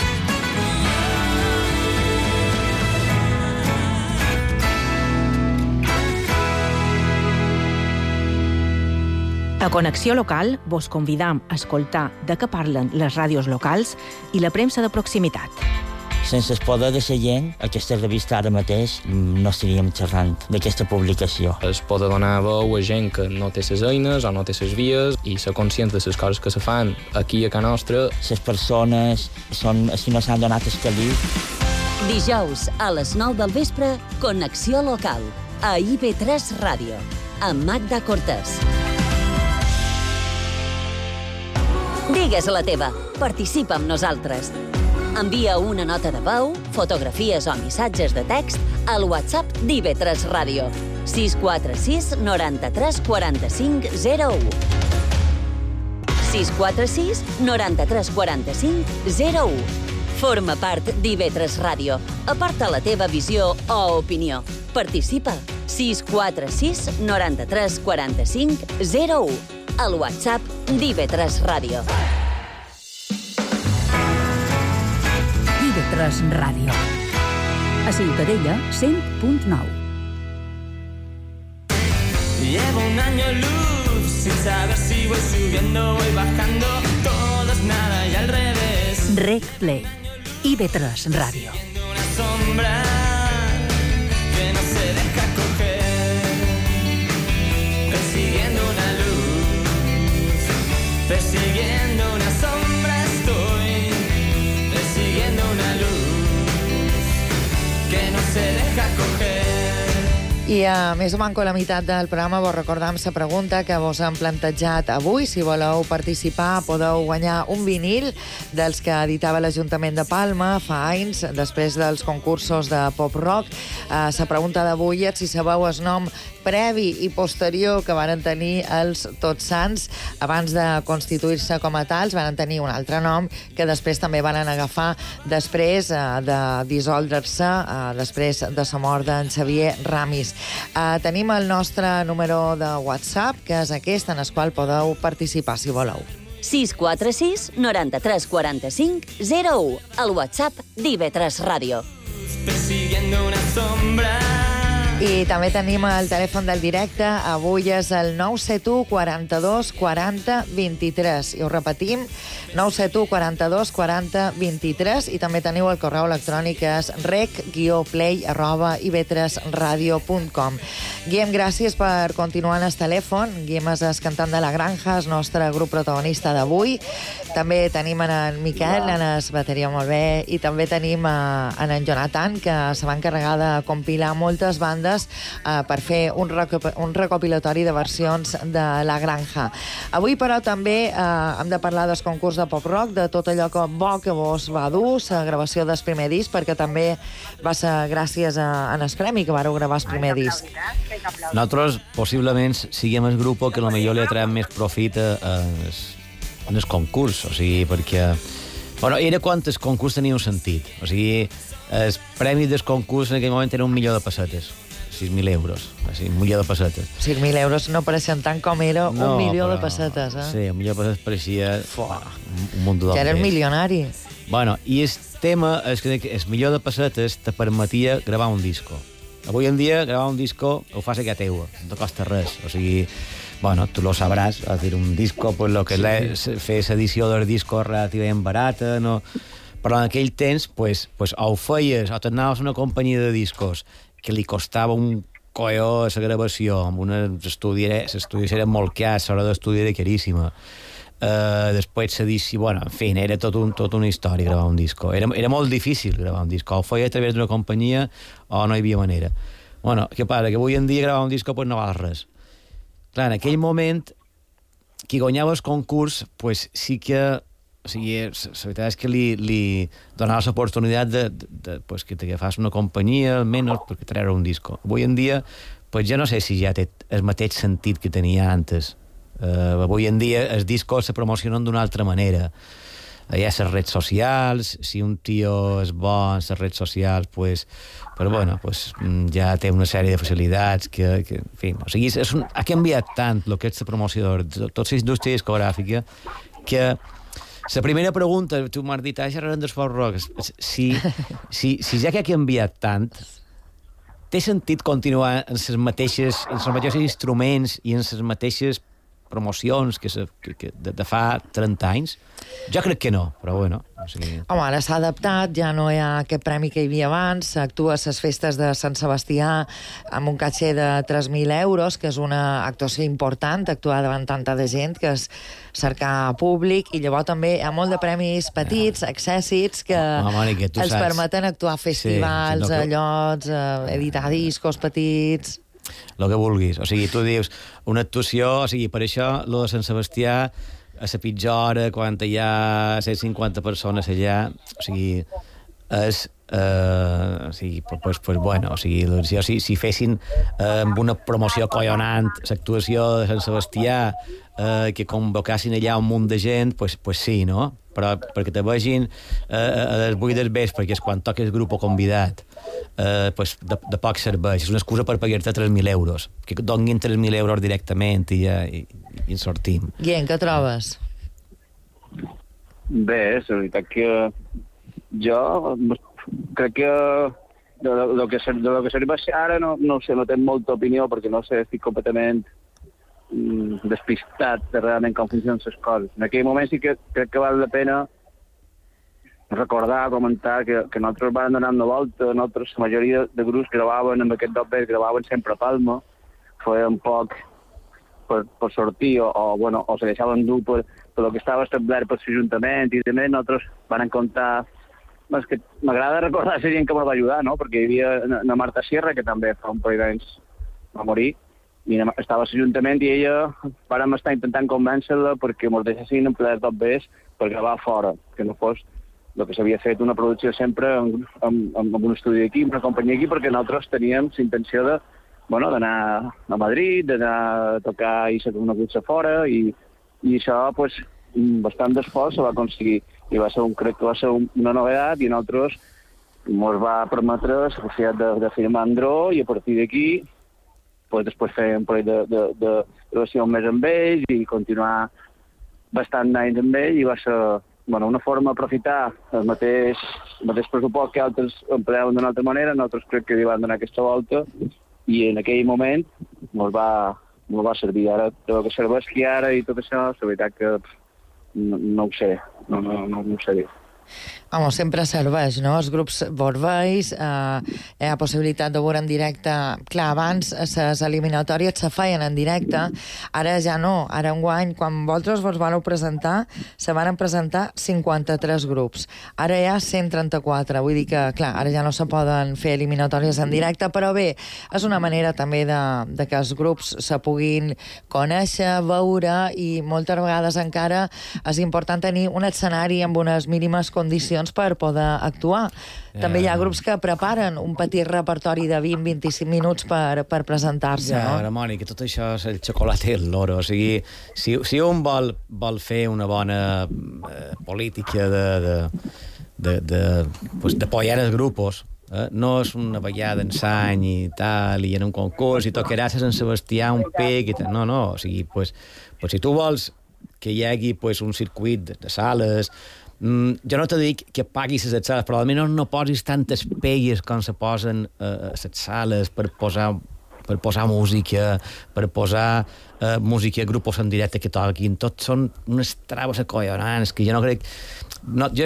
A Connexió Local vos convidam a escoltar de què parlen les ràdios locals i la premsa de proximitat. Sense el poder de la gent, aquesta revista ara mateix no estaríem xerrant d'aquesta publicació. Es pot donar veu a gent que no té les eines o no té les vies i ser conscient de les coses que se fan aquí a casa nostra. Les persones són els que no s'han donat el camí. Dijous a les nou del vespre, Connexió Local, a I V tres Ràdio, amb Magda Cortés. Digues la teva. Participa amb nosaltres. Envia una nota de veu, fotografies o missatges de text al WhatsApp d'I V tres Ràdio. sis quatre sis noranta-tres quaranta-cinc zero u. sis quatre sis noranta-tres quaranta-cinc zero u. Forma part d'I V tres Ràdio. Aporta la teva visió o opinió. Participa. sis quatre sis noranta-tres quaranta-cinc zero u. Al WhatsApp d'I V tres Ràdio. I V tres Ràdio. A Ciutadella, cent punt nou. Llevo un año luz sin saber si voy subiendo o voy bajando. Todo es nada y al revés. Rec Play. I V tres Ràdio. Una sombra que no se deja coger. Persiguiendo una luz. Persiguiendo una sombra estoy. Persiguiendo una luz que no se deja coger. I a més o manco a la meitat del programa vos recordam la pregunta que vos hem plantejat avui. Si voleu participar, podeu guanyar un vinil dels que editava l'Ajuntament de Palma fa anys, després dels concursos de pop-rock. Eh, la pregunta d'avui és si sabeu el nom previ i posterior que van tenir els Tots Sants abans de constituir-se com a tals. Van tenir un altre nom que després també van agafar després eh, de dissoldre-se, eh, després de la mort d'en Xavier Ramis. Uh, tenim el nostre número de WhatsApp, que és aquest, en el qual podeu participar, si voleu. sis quatre sis noranta-tres quaranta-cinc zero u, al WhatsApp d'I V tres Ràdio. Persiguiendo una sombra. I també tenim el telèfon del directe. Avui és el nou set u quaranta-dos quaranta vint-i-tres. I ho repetim, nou set u quaranta-dos quaranta vint-i-tres. I també teniu el correu electrònic, que és rec guió play arroba i v tres ràdio punt com. Guillem, gràcies per continuar en el telèfon. Guillem és el cantant de La Granja, el nostre grup protagonista d'avui. També tenim en en Miquel, en el bateria, molt bé, i també tenim en en Jonathan, que se va encarregar de compilar moltes bandes Uh, per fer un, recop un recopilatori de versions de La Granja. Avui, però, també uh, hem de parlar del concurs de pop-rock, de tot allò que bo que vos va dur, la gravació del primer disc, perquè també va ser gràcies a, a el premi que vareu gravar el primer disc. Nosaltres, possiblement, siguem el grup que potser li traiem més profit en el concurs, o sigui, perquè... Bueno, era quan el concurs tenia un sentit. O sigui, el premi del concurs en aquell moment era un milió de pessetes. sis mil euros, així, un milió de pessetes. sis mil euros no pareixen tant com era no, un milió però, de pessetes, eh? Sí, un milió de pessetes pareixia Fuà. un munt d'homes. Ja eres milionari. Bueno, i el tema és que el milió de pessetes te permetia gravar un disco. Avui en dia, gravar un disco ho fas aquí a teua, no te costa res. O sigui, bueno, tu lo sabràs, és dir, un disco, pues lo que sí. Fer l'edició del disco és relativament barata, no... però en aquell temps pues, pues, o ho feies o t'anaves a una companyia de discos que li costava un colló a la gravació, amb uns estudis, estudis eren molt cars, l'hora d'estudi era caríssima. Uh, després s'edició, bueno, en fi, era tot, un, tot una història gravar un disco. Era, era molt difícil gravar un disco, o ho feia a través d'una companyia o no hi havia manera. Bueno, què passa? Que avui en dia gravar un disco pues, no val res. Clar, en aquell moment, qui guanyava el concurs, pues, sí que... O sigui, la veritat és que li, li donava l'oportunitat de, de, de, pues, que t'agafàs una companyia, almenys, perquè treure un disco. Avui en dia, pues, jo no sé si ja té el mateix sentit que tenia antes. Uh, avui en dia els discos se promocionen d'una altra manera. Hi ha les redes socials, si un tio és bo en les redes socials, pues, però bueno, pues, ja té una sèrie de facilitats que, que en fi, o sigui, és un, ha canviat tant el que és la promoció de tota la indústria discogràfica que la primera pregunta, tu m'has dit, ah, xerrarem dels pop rock, si, si, si ja que ha canviat tant, té sentit continuar en les mateixes, en els mateixos instruments i en les mateixes promocions que, se, que, que de, de fa trenta anys? Jo crec que no, però bueno. O sigui... Home, ara s'ha adaptat, ja no hi ha aquest premi que hi havia abans, s'actua a les festes de Sant Sebastià amb un caché de tres mil euros, que és una actuació important, actuar davant tanta de gent, que és cercar públic, i llavors també hi ha molt de premis petits, ja. accèssits, que no, Mònica, els saps. permeten actuar a festivals, sí, no, que... llocs, editar discos petits... El que vulguis. O sigui, tu dius una actuació, o sigui, per això, lo de Sant Sebastià, a la pitjor hora, quan hi ha cent cinquanta persones allà, o sigui, és... Uh, o sigui, pues, pues, bueno, o sigui, si, si, si fessin uh, amb una promoció collonant l'actuació de Sant Sebastià, uh, que convocassin allà un munt de gent, pues, pues sí, no? Però perquè te vegin uh, a les vuit del vespre, que és quan toca el grup convidat, uh, pues, de, de poc serveix. És una excusa per pagar-te tres mil euros. Que donin tres mil euros directament i ja i, i en sortim. Guillem, què trobes? Bé, és la veritat que jo crec que de lo que, de lo que s'arriba ara no, no sé, no tenc molta opinió perquè no sé, estic completament mm, despistat de realment com funcionen les coses. En aquell moment sí que crec que val la pena recordar, comentar que, que nosaltres vam donar una volta, nosaltres, la majoria de grups gravaven amb aquest doble, gravaven sempre a Palma, feien poc per, per sortir o, o, bueno, o se deixaven dur per, per el que estava establert per l'Ajuntament i també nosaltres van comptar. És que m'agrada recordar la gent que me va ajudar, no? Perquè hi havia una Marta Sierra, que també fa un parell d'anys va morir, i estava a l'Ajuntament i ella vàrem estar intentant convèncer-la perquè ens deixessin en ple de top bes per gravar fora, que no fos el que s'havia fet una producció sempre amb, amb, amb un estudi d'aquí, amb una companyia aquí, perquè nosaltres teníem la intenció de, bueno, d'anar a Madrid, d'anar a tocar i ser coneguts a fora, i, i això, pues, bastant d'esforç se va aconseguir. I va ser un, crec que va ser una novedat i nosaltres ens va permetre la possibilitat de, de firmar Andró i a partir d'aquí pues, després fer un parell de, de, de relació més amb ells i continuar bastant anys amb ells i va ser bueno, una forma d'aprofitar el mateix, el mateix pressupost que altres empleaven d'una altra manera, nosaltres crec que li van donar aquesta volta i en aquell moment ens va, ens va servir. Ara, el que serveix que ara i tot això, la veritat que no, no ho sé. No, no, no, no ho sé dir. Home, sempre serveix, no? Els grups Borbeis, eh, hi ha possibilitat de veure en directe. Clar, abans les eliminatòries se feien en directe, ara ja no. Ara enguany, quan vosaltres vos vau presentar, se van presentar cinquanta-tres grups. Ara hi ha cent trenta-quatre, vull dir que, clar, ara ja no se poden fer eliminatòries en directe, però bé, és una manera també de, de que els grups se puguin conèixer, veure, i moltes vegades encara és important tenir un escenari amb unes mínimes condicions per poder actuar. Yeah. També hi ha grups que preparen un petit repertori de vint a vint-i-cinc minuts per, per presentar-se, ja, no? Ja, Mònica, tot això és el xocolate i el loro. O sigui, si, si un vol, vol fer una bona eh, política de, de, de, de, pues, d'apoyar els grups, eh? No és una vegada ensany i tal, i en un concurs, i tocaràs a Sant Sebastià un pic, i tal. No, no, o sigui, pues, pues, si tu vols que hi hagi pues, un circuit de, de sales. Mm, jo no te dic que paguis les sales, però almenys no posis tantes pegues com se posen a uh, les sales per posar, per posar música, per posar uh, música a grups en directe que toquin. Tot són unes traves acollonants que jo no crec... No, jo he estat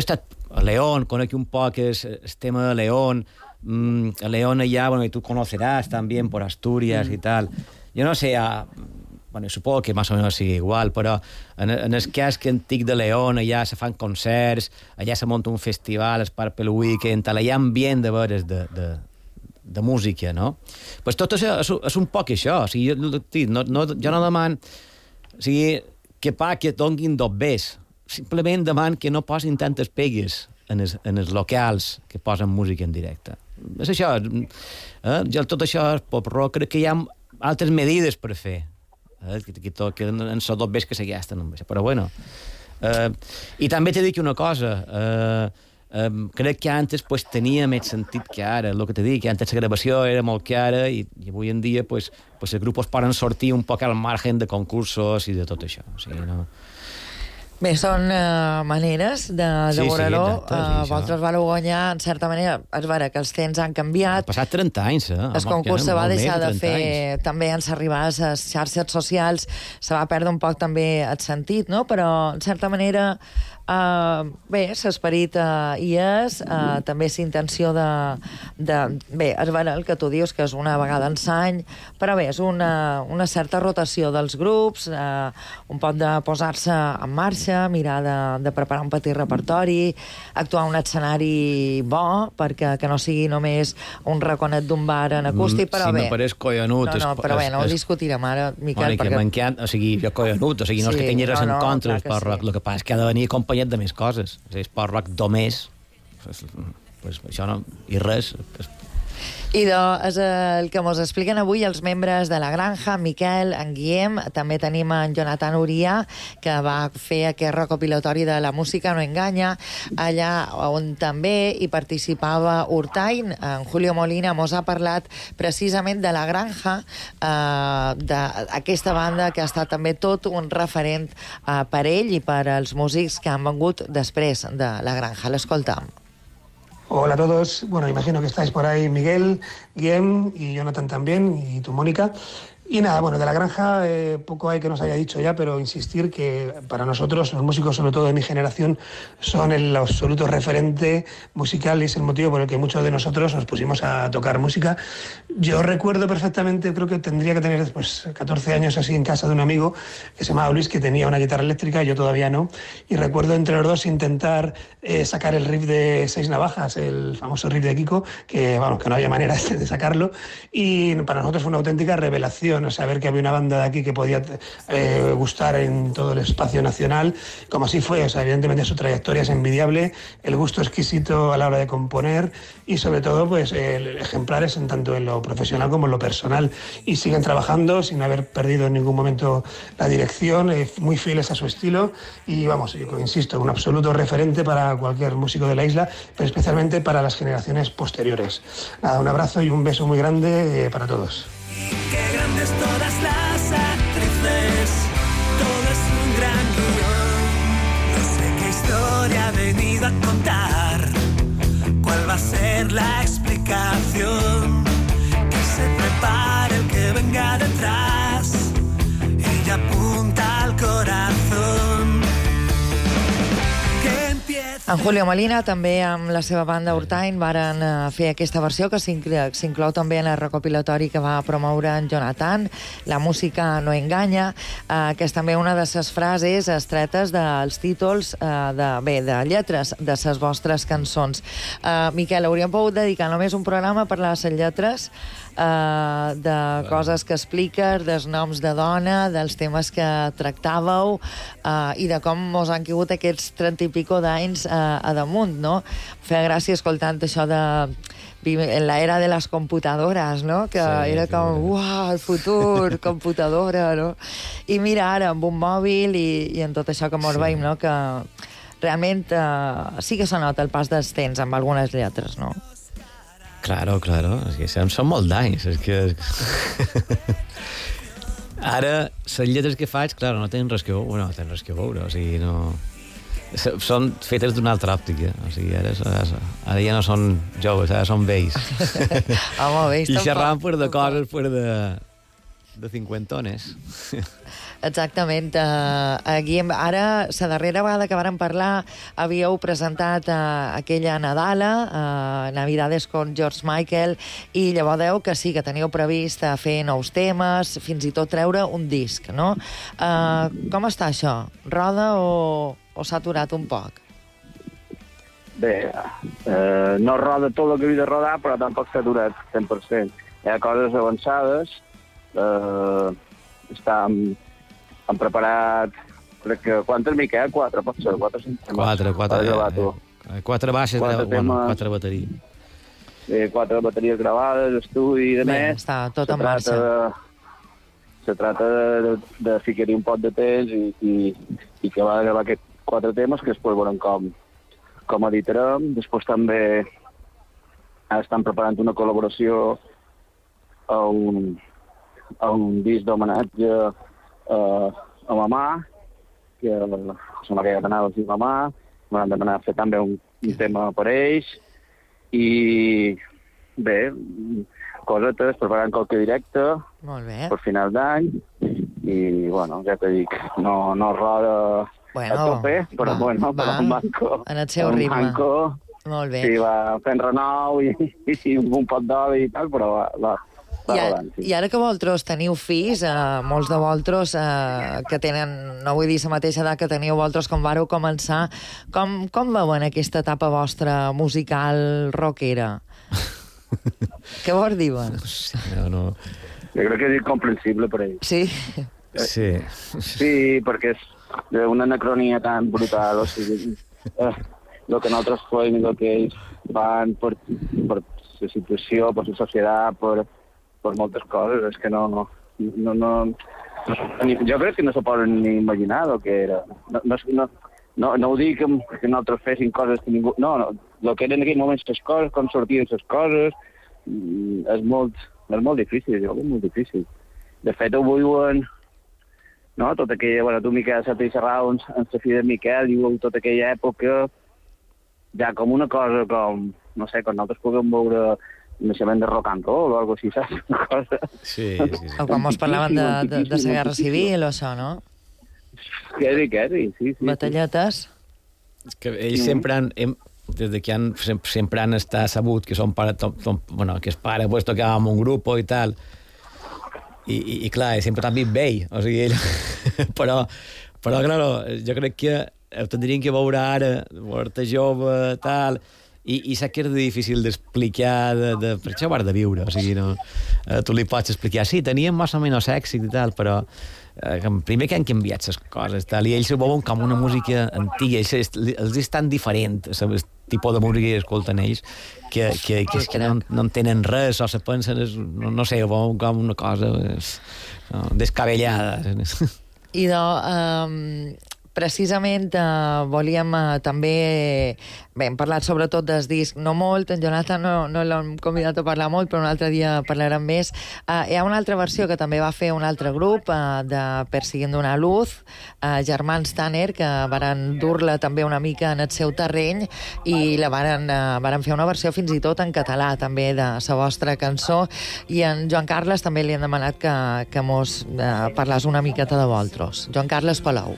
a León, conec un poc el, el tema de León, mm, a León allá, bueno, y tú conocerás también por Asturias mm. y tal. Yo no sé, a, bueno, supongo que más o menos sigue igual, però en, en el casc antic de León allà se fan concerts, allà se munta un festival, es part pel weekend, tal, hi ha ambient de veres de, de, de música, no? Pues tot això és, és un poc això, o sigui, jo no, no, jo no deman, o sigui, que pa que donguin dos bes, simplement deman que no posin tantes pegues en els, en els locals que posen música en directe. És això, eh? Jo, tot això és pop-rock, crec que hi ha altres medides per fer, eh? que, que, que en són dos bes que s'agasten només, però bueno. Eh, I també t'he dit una cosa, eh, eh, crec que antes pues, tenia més sentit que ara, el que t'he dit, que antes la gravació era molt cara i, i avui en dia pues, pues, els grups poden sortir un poc al margen de concursos i de tot això. O sigui, no... Bé, són uh, maneres de, de sí, veure-ho. Sí, exacte, uh, sí, vosaltres vareu guanyar, en certa manera, és vera que els temps han canviat. Ha passat trenta anys, eh? El concurs se va deixar de fer anys. també en arribar a les xarxes socials, se va perdre un poc també el sentit, no? Però, en certa manera, uh, bé, l'esperit uh, hi és, uh, també és intenció de, de... Bé, és vera el que tu dius, que és una vegada en l'any, però bé, és una, una certa rotació dels grups, uh, un pot de posar-se en marxa, mirar de, de preparar un petit repertori, actuar un escenari bo, perquè que no sigui només un raconet d'un bar en acústic, però sí, bé... Sí, m'apareix collonut. No, no, però bé, no ho discutirem ara, Miquel, Mònica, perquè... m'encanta, o sigui, jo collonut, o sigui, no és sí, que tinguis res no, en no, contra del pop rock, sí. el que passa és que ha de venir acompanyat de més coses. O sigui, el pop rock només, pues, pues, això no... i res... Pues, I de, és el que ens expliquen avui els membres de La Granja, Miquel, en Guillem, també tenim en Jonathan Uria, que va fer aquest recopilatori de La música no enganya, allà on també hi participava Urtain. En Julio Molina mos ha parlat precisament de La Granja, eh, d'aquesta banda que ha estat també tot un referent eh, per ell i per als músics que han vengut després de La Granja. L'escoltam. Hola a todos. Bueno, imagino que estáis por ahí Miguel, Guillem y Jonathan también, y tú, Mónica. Y nada, bueno, de La Granja eh, poco hay que nos haya dicho ya, pero insistir que para nosotros, los músicos, sobre todo de mi generación, son el absoluto referente musical y es el motivo por el que muchos de nosotros nos pusimos a tocar música. Yo recuerdo perfectamente, creo que tendría que tener pues, catorce años así en casa de un amigo que se llamaba Luis, que tenía una guitarra eléctrica, yo todavía no, y recuerdo entre los dos intentar eh, sacar el riff de Seis Navajas, el famoso riff de Kiko, que, bueno, que no había manera de sacarlo, y para nosotros fue una auténtica revelación. O saber que había una banda de aquí que podía eh, gustar en todo el espacio nacional, como así fue. O sea, evidentemente su trayectoria es envidiable, el gusto exquisito a la hora de componer y sobre todo pues eh, ejemplares en tanto en lo profesional como en lo personal, y siguen trabajando sin haber perdido en ningún momento la dirección, eh, muy fieles a su estilo y vamos, yo insisto, un absoluto referente para cualquier músico de la isla, pero especialmente para las generaciones posteriores. Nada, un abrazo y un beso muy grande eh, para todos. Qué grandes todas las actrices, todo es un gran guión. No sé qué historia ha venido a contar, cuál va a ser la explicación. Que se prepare el que venga detrás, ella apunta al corazón. En Julio Molina, també amb la seva banda Urtain, varen fer aquesta versió que s'inclou també en el recopilatori que va promoure en Jonathan, La música no enganya, eh, que és també una de les frases estretes dels títols, eh, de, bé, de lletres de les vostres cançons. Eh, Miquel, hauríem pogut dedicar només un programa a parlar de les lletres, Uh, de bueno. coses que expliques, dels noms de dona, dels temes que tractàveu uh, i de com mos han caigut aquests trenta i pico d'anys uh, a damunt, no? Feia gràcia escoltant això de en la era de les computadores, no? Que sí, era com, sí. Uau, el futur, computadora, no? I mira ara, amb un mòbil i, i en tot això que mos sí. veiem, no? Que realment uh, sí que se nota el pas dels temps amb algunes lletres, no? Claro, claro, és que són molt d'anys, és que... Ara, les lletres que faig, claro, no tenen res que veure, no tenen res que veure, o sigui, no... Són fetes d'una altra òptica, o sigui, ara, ara ja no són joves, ara són vells. Home, vells I xerrant per de coses, per de... de cinquantones. Exactament. Uh, Guillem, ara, la darrera vegada que vàrem parlar, havíeu presentat uh, aquella Nadala, uh, Navidades con George Michael, i llavors deu que sí, que teníeu previst uh, fer nous temes, fins i tot treure un disc, no? Uh, com està això? Roda o, o s'ha aturat un poc? Bé, eh, no roda tot el que havia de rodar, però tampoc s'ha aturat cent per cent. Hi ha coses avançades, eh, estem... Han preparat, crec que, quantes, Miquel? Quatre, pot ser? Quatre, cinc temes. Quatre, quatre. Eh, quatre baixes, quatre, bueno, quatre bateries. Eh, quatre bateries gravades, estudi i de Bé, més. està tot en marxa. De, se trata de, de, de ficar-hi un pot de temps i, i, i que va gravar aquests quatre temes que després veurem com, com editarem. Després també estan preparant una col·laboració a un, a un disc d'homenatge Uh, a mamà, que sembla que ja t'anava a dir mamà, m'han demanat fer també un, un tema per ells, i bé, cosetes, preparant qualque directe per final d'any, i bueno, ja t'he dit, no, no roda bueno, a tope, però va, bueno, va, però un banco, en el seu ritme. Banco, molt bé. Sí, va fent renou i, i un pot d'oli i tal, però va, va I, a, I ara que vosaltres teniu fills, eh, molts de vosaltres eh, que tenen, no vull dir la mateixa edat que teniu vosaltres quan vareu començar, com, com veuen aquesta etapa vostra musical rockera? Què vos diuen? No, no. Jo crec que és incomprensible per ells. Sí? Sí. Sí, perquè és una anacronia tan brutal, o sigui, eh, el que nosaltres fem i el que ells fan per, per la situació, per la societat, per per moltes coses, és que no... no, no, no, no jo crec que no se poden ni imaginar el que era. No, no, no, no, no ho dic que, que nosaltres fessin coses que ningú... No, no, el que eren en aquell moments les coses, com sortien les coses, és molt, és molt difícil, jo, és molt difícil. De fet, ho viuen... No, tota aquella... Bueno, tu, Miquel, Sata i Serrao, en la fi de Miquel, diu tota aquella època, ja com una cosa com... No sé, quan nosaltres puguem veure naixement de rock and roll o alguna cosa així, saps? Una cosa... Sí, sí, sí. O quan mos parlaven de, de, de la Guerra Civil o això, no? Quedi, quedi, sí, sí. Batalletes. És que ells sempre han... Hem, des de que han, sempre, sempre han estat sabut que son pare, tom, tom, bueno, que es pare pues tocava amb un grup i tal, i, i, i clar, sempre t'han vist vell, o sigui, ell... però, però, claro, jo crec que ho tindrien que veure ara, veure-te jove, tal... I, i sap que és difícil d'explicar, de, de, per això ho has de viure, o sigui, no, eh, tu li pots explicar, sí, teníem més o menys èxit i tal, però eh, primer que han canviat les coses, tal, i ells ho veuen com una música antiga, ells, els és tan diferent el tipus de música que escolten ells, que, que, que, que no, no entenen res, o se pensen, no, no sé, ho veuen com una cosa no, descabellada. I de... Um... Precisament eh, volíem eh, també... Bé, hem parlat sobretot del disc, no molt, en Jonathan no, no l'hem convidat a parlar molt, però un altre dia parlarem més. Eh, hi ha una altra versió que també va fer un altre grup, eh, de Persiguiendo una luz, eh, Germans Tanner, que varen dur-la també una mica en el seu terreny i la varen, eh, varen fer una versió fins i tot en català, també, de la vostra cançó. I en Joan Carles també li han demanat que, que mos eh, parlàs una miqueta de vosaltres. Joan Carles Palou.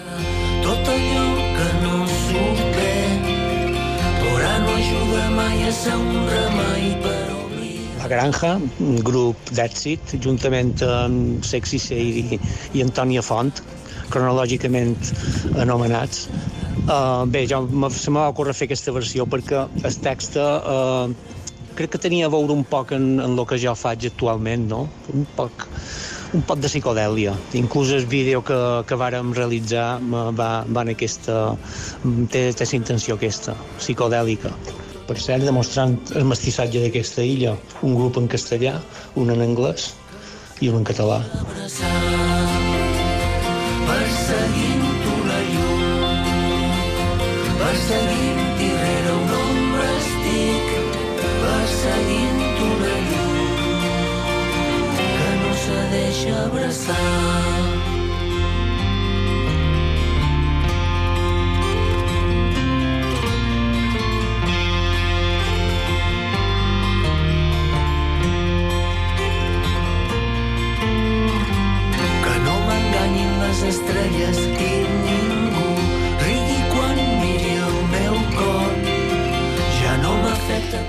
Tot allò que no surt bé, però no ajuda mai a ser un remei per oblidar. La Granja, un grup d'èxit, juntament amb Sexy Sadie i Antònia Font, cronològicament anomenats. Uh, bé, jo se m'ha ocórrer fer aquesta versió perquè el text uh, crec que tenia a veure un poc en, en el que jo faig actualment, no? Un poc... un pot de psicodèlia. Inclús el vídeo que, que vàrem realitzar va, va en aquesta... té, té la intenció aquesta, psicodèlica. Per cert, demostrant el mestissatge d'aquesta illa, un grup en castellà, un en anglès i un en català. Perseguint una llum, perseguint-hi rere un ombra estic, perseguint una llum que no se deixa abraçar.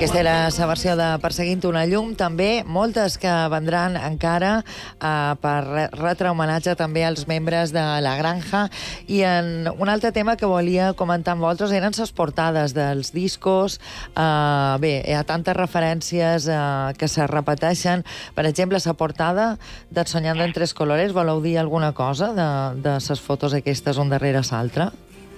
Aquesta era la versió de Perseguint una llum, també moltes que vendran encara eh, per retre homenatge també als membres de La Granja. I en un altre tema que volia comentar amb vosaltres eren les portades dels discos. Eh, bé, hi ha tantes referències eh, que se repeteixen. Per exemple, la portada de Soñando en tres colores, voleu dir alguna cosa de, de les fotos aquestes un darrere l'altre?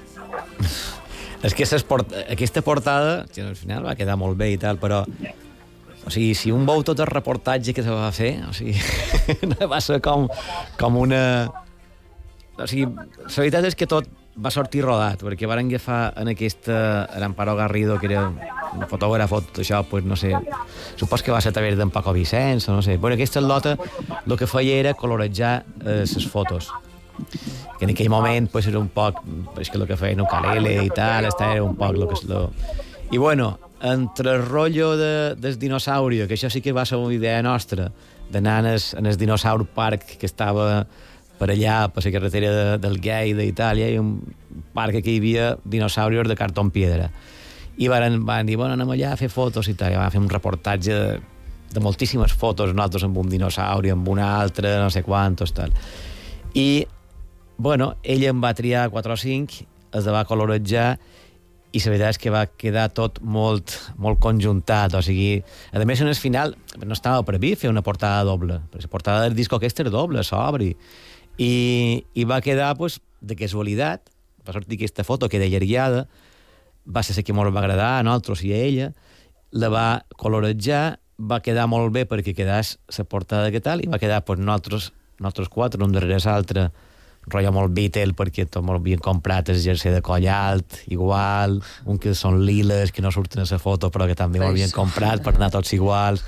És que port... aquesta portada, que al final va quedar molt bé i tal, però o sigui, si un veu tot el reportatge que se va fer, o sigui, va ser com, com una... O sigui, la veritat és que tot va sortir rodat, perquè van agafar en aquesta... en Amparo Garrido, que era un fotògraf, tot això, pues, no sé, supos que va ser a través d'en Paco Vicenç, o no sé. Bueno, aquesta lota el que feia era colorejar les eh, fotos. Que en aquell moment pues, era un poc pues, que el que feien ukulele i tal, era un poc lo que és lo... I bueno, entre el rotllo de, del dinosaurio, que això sí que va ser una idea nostra, d'anar en el, en el Dinosaur Park, que estava per allà, per la carretera de, del Gay d'Itàlia, i un parc que hi havia dinosaurios de cartó piedra. I van, van dir, bueno, anem allà a fer fotos i tal, i van fer un reportatge de, de moltíssimes fotos, nosaltres amb un dinosauri, amb una altra, no sé quantos, tal. I bueno, ella em va triar quatre o cinc, es va colorejar i la veritat és que va quedar tot molt, molt conjuntat, o sigui, a més en el final no estava previst fer una portada doble, perquè la portada del disco aquest era doble, s'obri, i, i va quedar, pues, de casualitat, va sortir aquesta foto que era llargada, va ser la que molt va agradar a nosaltres i a ella, la va colorejar, va quedar molt bé perquè quedés la portada que tal, i va quedar, pues, nosaltres, nosaltres quatre, un darrere l'altre, rotllo molt Beatle, perquè tot molt havien comprat el jersei de coll alt, igual, un que són liles, que no surten a la foto, però que també molt havien comprat per anar tots iguals.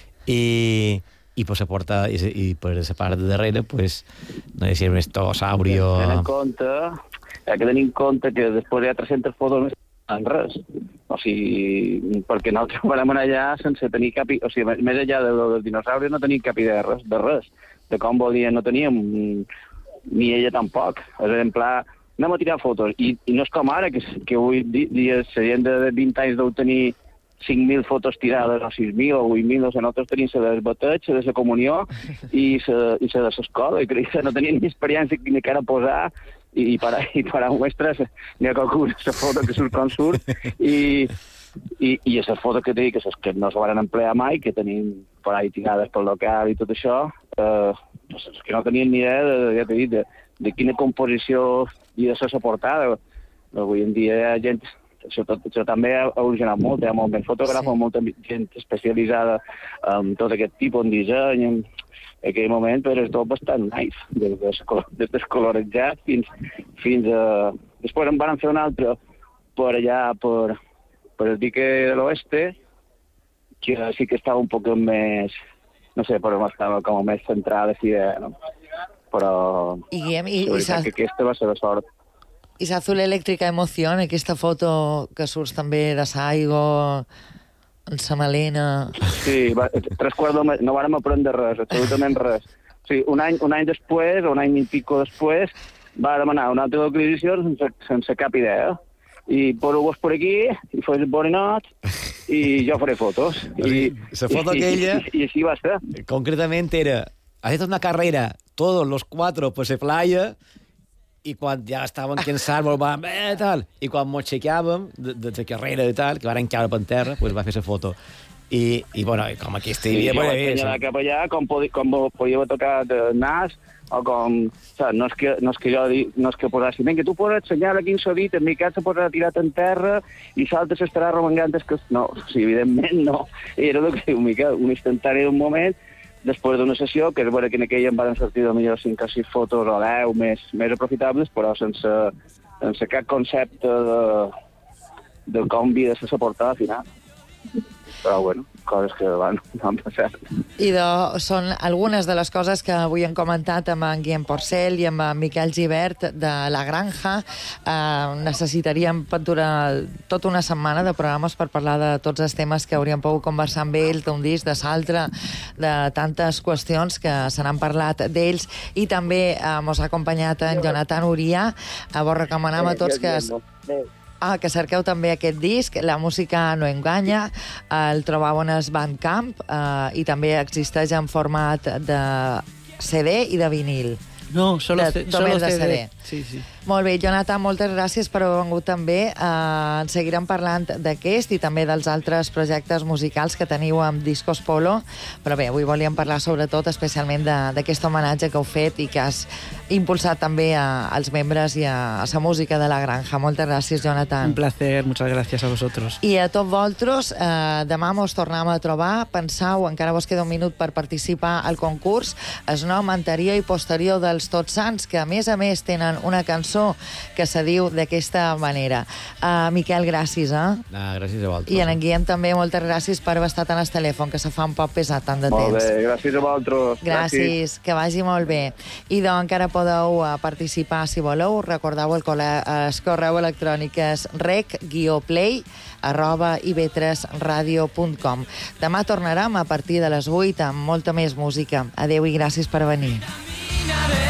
I, i per la porta, i, i per la part de darrere, pues, no sé si era un estosaurio... Ten en compte, hi ha que tenir en compte que després hi ha tres-centes fotos més en res. O sigui, perquè nosaltres vam anar allà sense tenir cap... O sigui, més enllà del, del dinosauri no tenim cap idea de res, de res. De com volien, no teníem... ni ella tampoc. És en pla, anem a tirar fotos. I, i no és com ara, que, que avui dia la gent de vint anys deu tenir cinc mil fotos tirades, o sis mil o vuit mil, o sigui, nosaltres tenim la del bateig, la de la comunió i la de l'escola, i crec que no tenien ni experiència ni cara a posar, i, i, per, i per a muestres n'hi ha qualcuna, la foto que surt com surt, i, i, i les fotos que dic, que, que no se van emplear mai, que tenim per ahí tirades pel local i tot això, eh, és que no tenien ni idea de, ja t'he dit, de, de quina composició hi ha de ser la portada. Avui en dia hi ha gent... Això, tot, això també ha evolucionat molt, hi ha molt més fotògrafos, sí. Molta gent especialitzada en tot aquest tipus, en disseny, en aquell moment, però és tot bastant nice, des, des, des descolorejat fins, fins a... Després en van fer un altre per allà, per, per el dique de l'oeste, que sí que estava un poc més... No sé, però estava com més centrada, així de... No? Però... I, Guillem, i, i que aquesta va ser de sort. I l'azul elèctrica emoción, aquesta foto que surts també de Saigo, en sa melena... Sí, va, tres quarts de... no vàrem aprendre res, absolutament res. O sigui, un any, un any després, o un any i pico després, va demanar una altra localització sense, sense cap idea. I poseu-vos per aquí, i fos borinot, i jo faré fotos. I, la foto aquella... I, i, i així va ser. Concretament era, has fet una carrera, todos los cuatro, por la playa, i quan ja estàvem cansats, volvàvem, eh, tal, i quan mos aixecàvem de, de la carrera i tal, que varen caure per terra, pues va fer la foto. I, i bueno, com aquesta hi havia... Sí, jo vaig ensenyar cap allà com, podi, com podia haver tocat el nas, o com... Saps, no és que, no és que jo di, no és que posassi, vinga, tu pots ensenyar aquí en Sodit, en mi cas se posarà tirat en terra i l'altre s'estarà remengant que... No, o sigui, evidentment no. Era el que diu Miquel, un instantani d'un moment, després d'una sessió, que és vera que en aquella em van sortir de millor cinc o sis fotos o deu més, més aprofitables, però sense, sense cap concepte de, de com havia de ser la portada final. Però, bueno, coses que van, van passar. I de, són algunes de les coses que avui hem comentat amb en Guillem Porcel i amb en Miquel Gibert de La Granja. Eh, necessitaríem durar tota una setmana de programes per parlar de tots els temes que hauríem pogut conversar amb ells, d'un disc, de l'altre, de tantes qüestions que se n'han parlat d'ells. I també eh, mos ha acompanyat en Jonathan Uria. Eh, vos recomanem a tots que... Ah, que cerqueu també aquest disc, La música no enganya, el trobau en el Bandcamp eh, i també existeix en format de C D i de vinil. No, solo, de, C- solo de C D. C D. Sí, sí. Molt bé, Jonathan, moltes gràcies per haver vengut també. Eh, en seguirem parlant d'aquest i també dels altres projectes musicals que teniu amb Discos Polo, però bé, avui volíem parlar sobretot especialment d'aquest homenatge que heu fet i que has impulsat també a, als membres i a, a la música de la Granja. Moltes gràcies, Jonathan. Un placer, muchas gracias a vosotros. I a tots vosaltres, eh, demà mos tornem a trobar. Pensau, encara vos queda un minut per participar al concurs. El nom anterior i posterior dels Tots Sants, que a més a més tenen una cançó que se diu d'aquesta manera. Uh, Miquel, gràcies, eh? Ah, gràcies a vosaltres. I en Guillem també, moltes gràcies per haver estat en el telèfon, que se fa un poc pesat tant de Molt temps. bé, gràcies a vosaltres. Gràcies, gràcies, que vagi molt bé. I doncs encara podeu uh, participar si voleu. Recordeu el, cole- el correu electrònic és rec guió play arroba i be tres radio punt com. Demà tornarem a partir de les vuit amb molta més música. Adeu i gràcies per venir.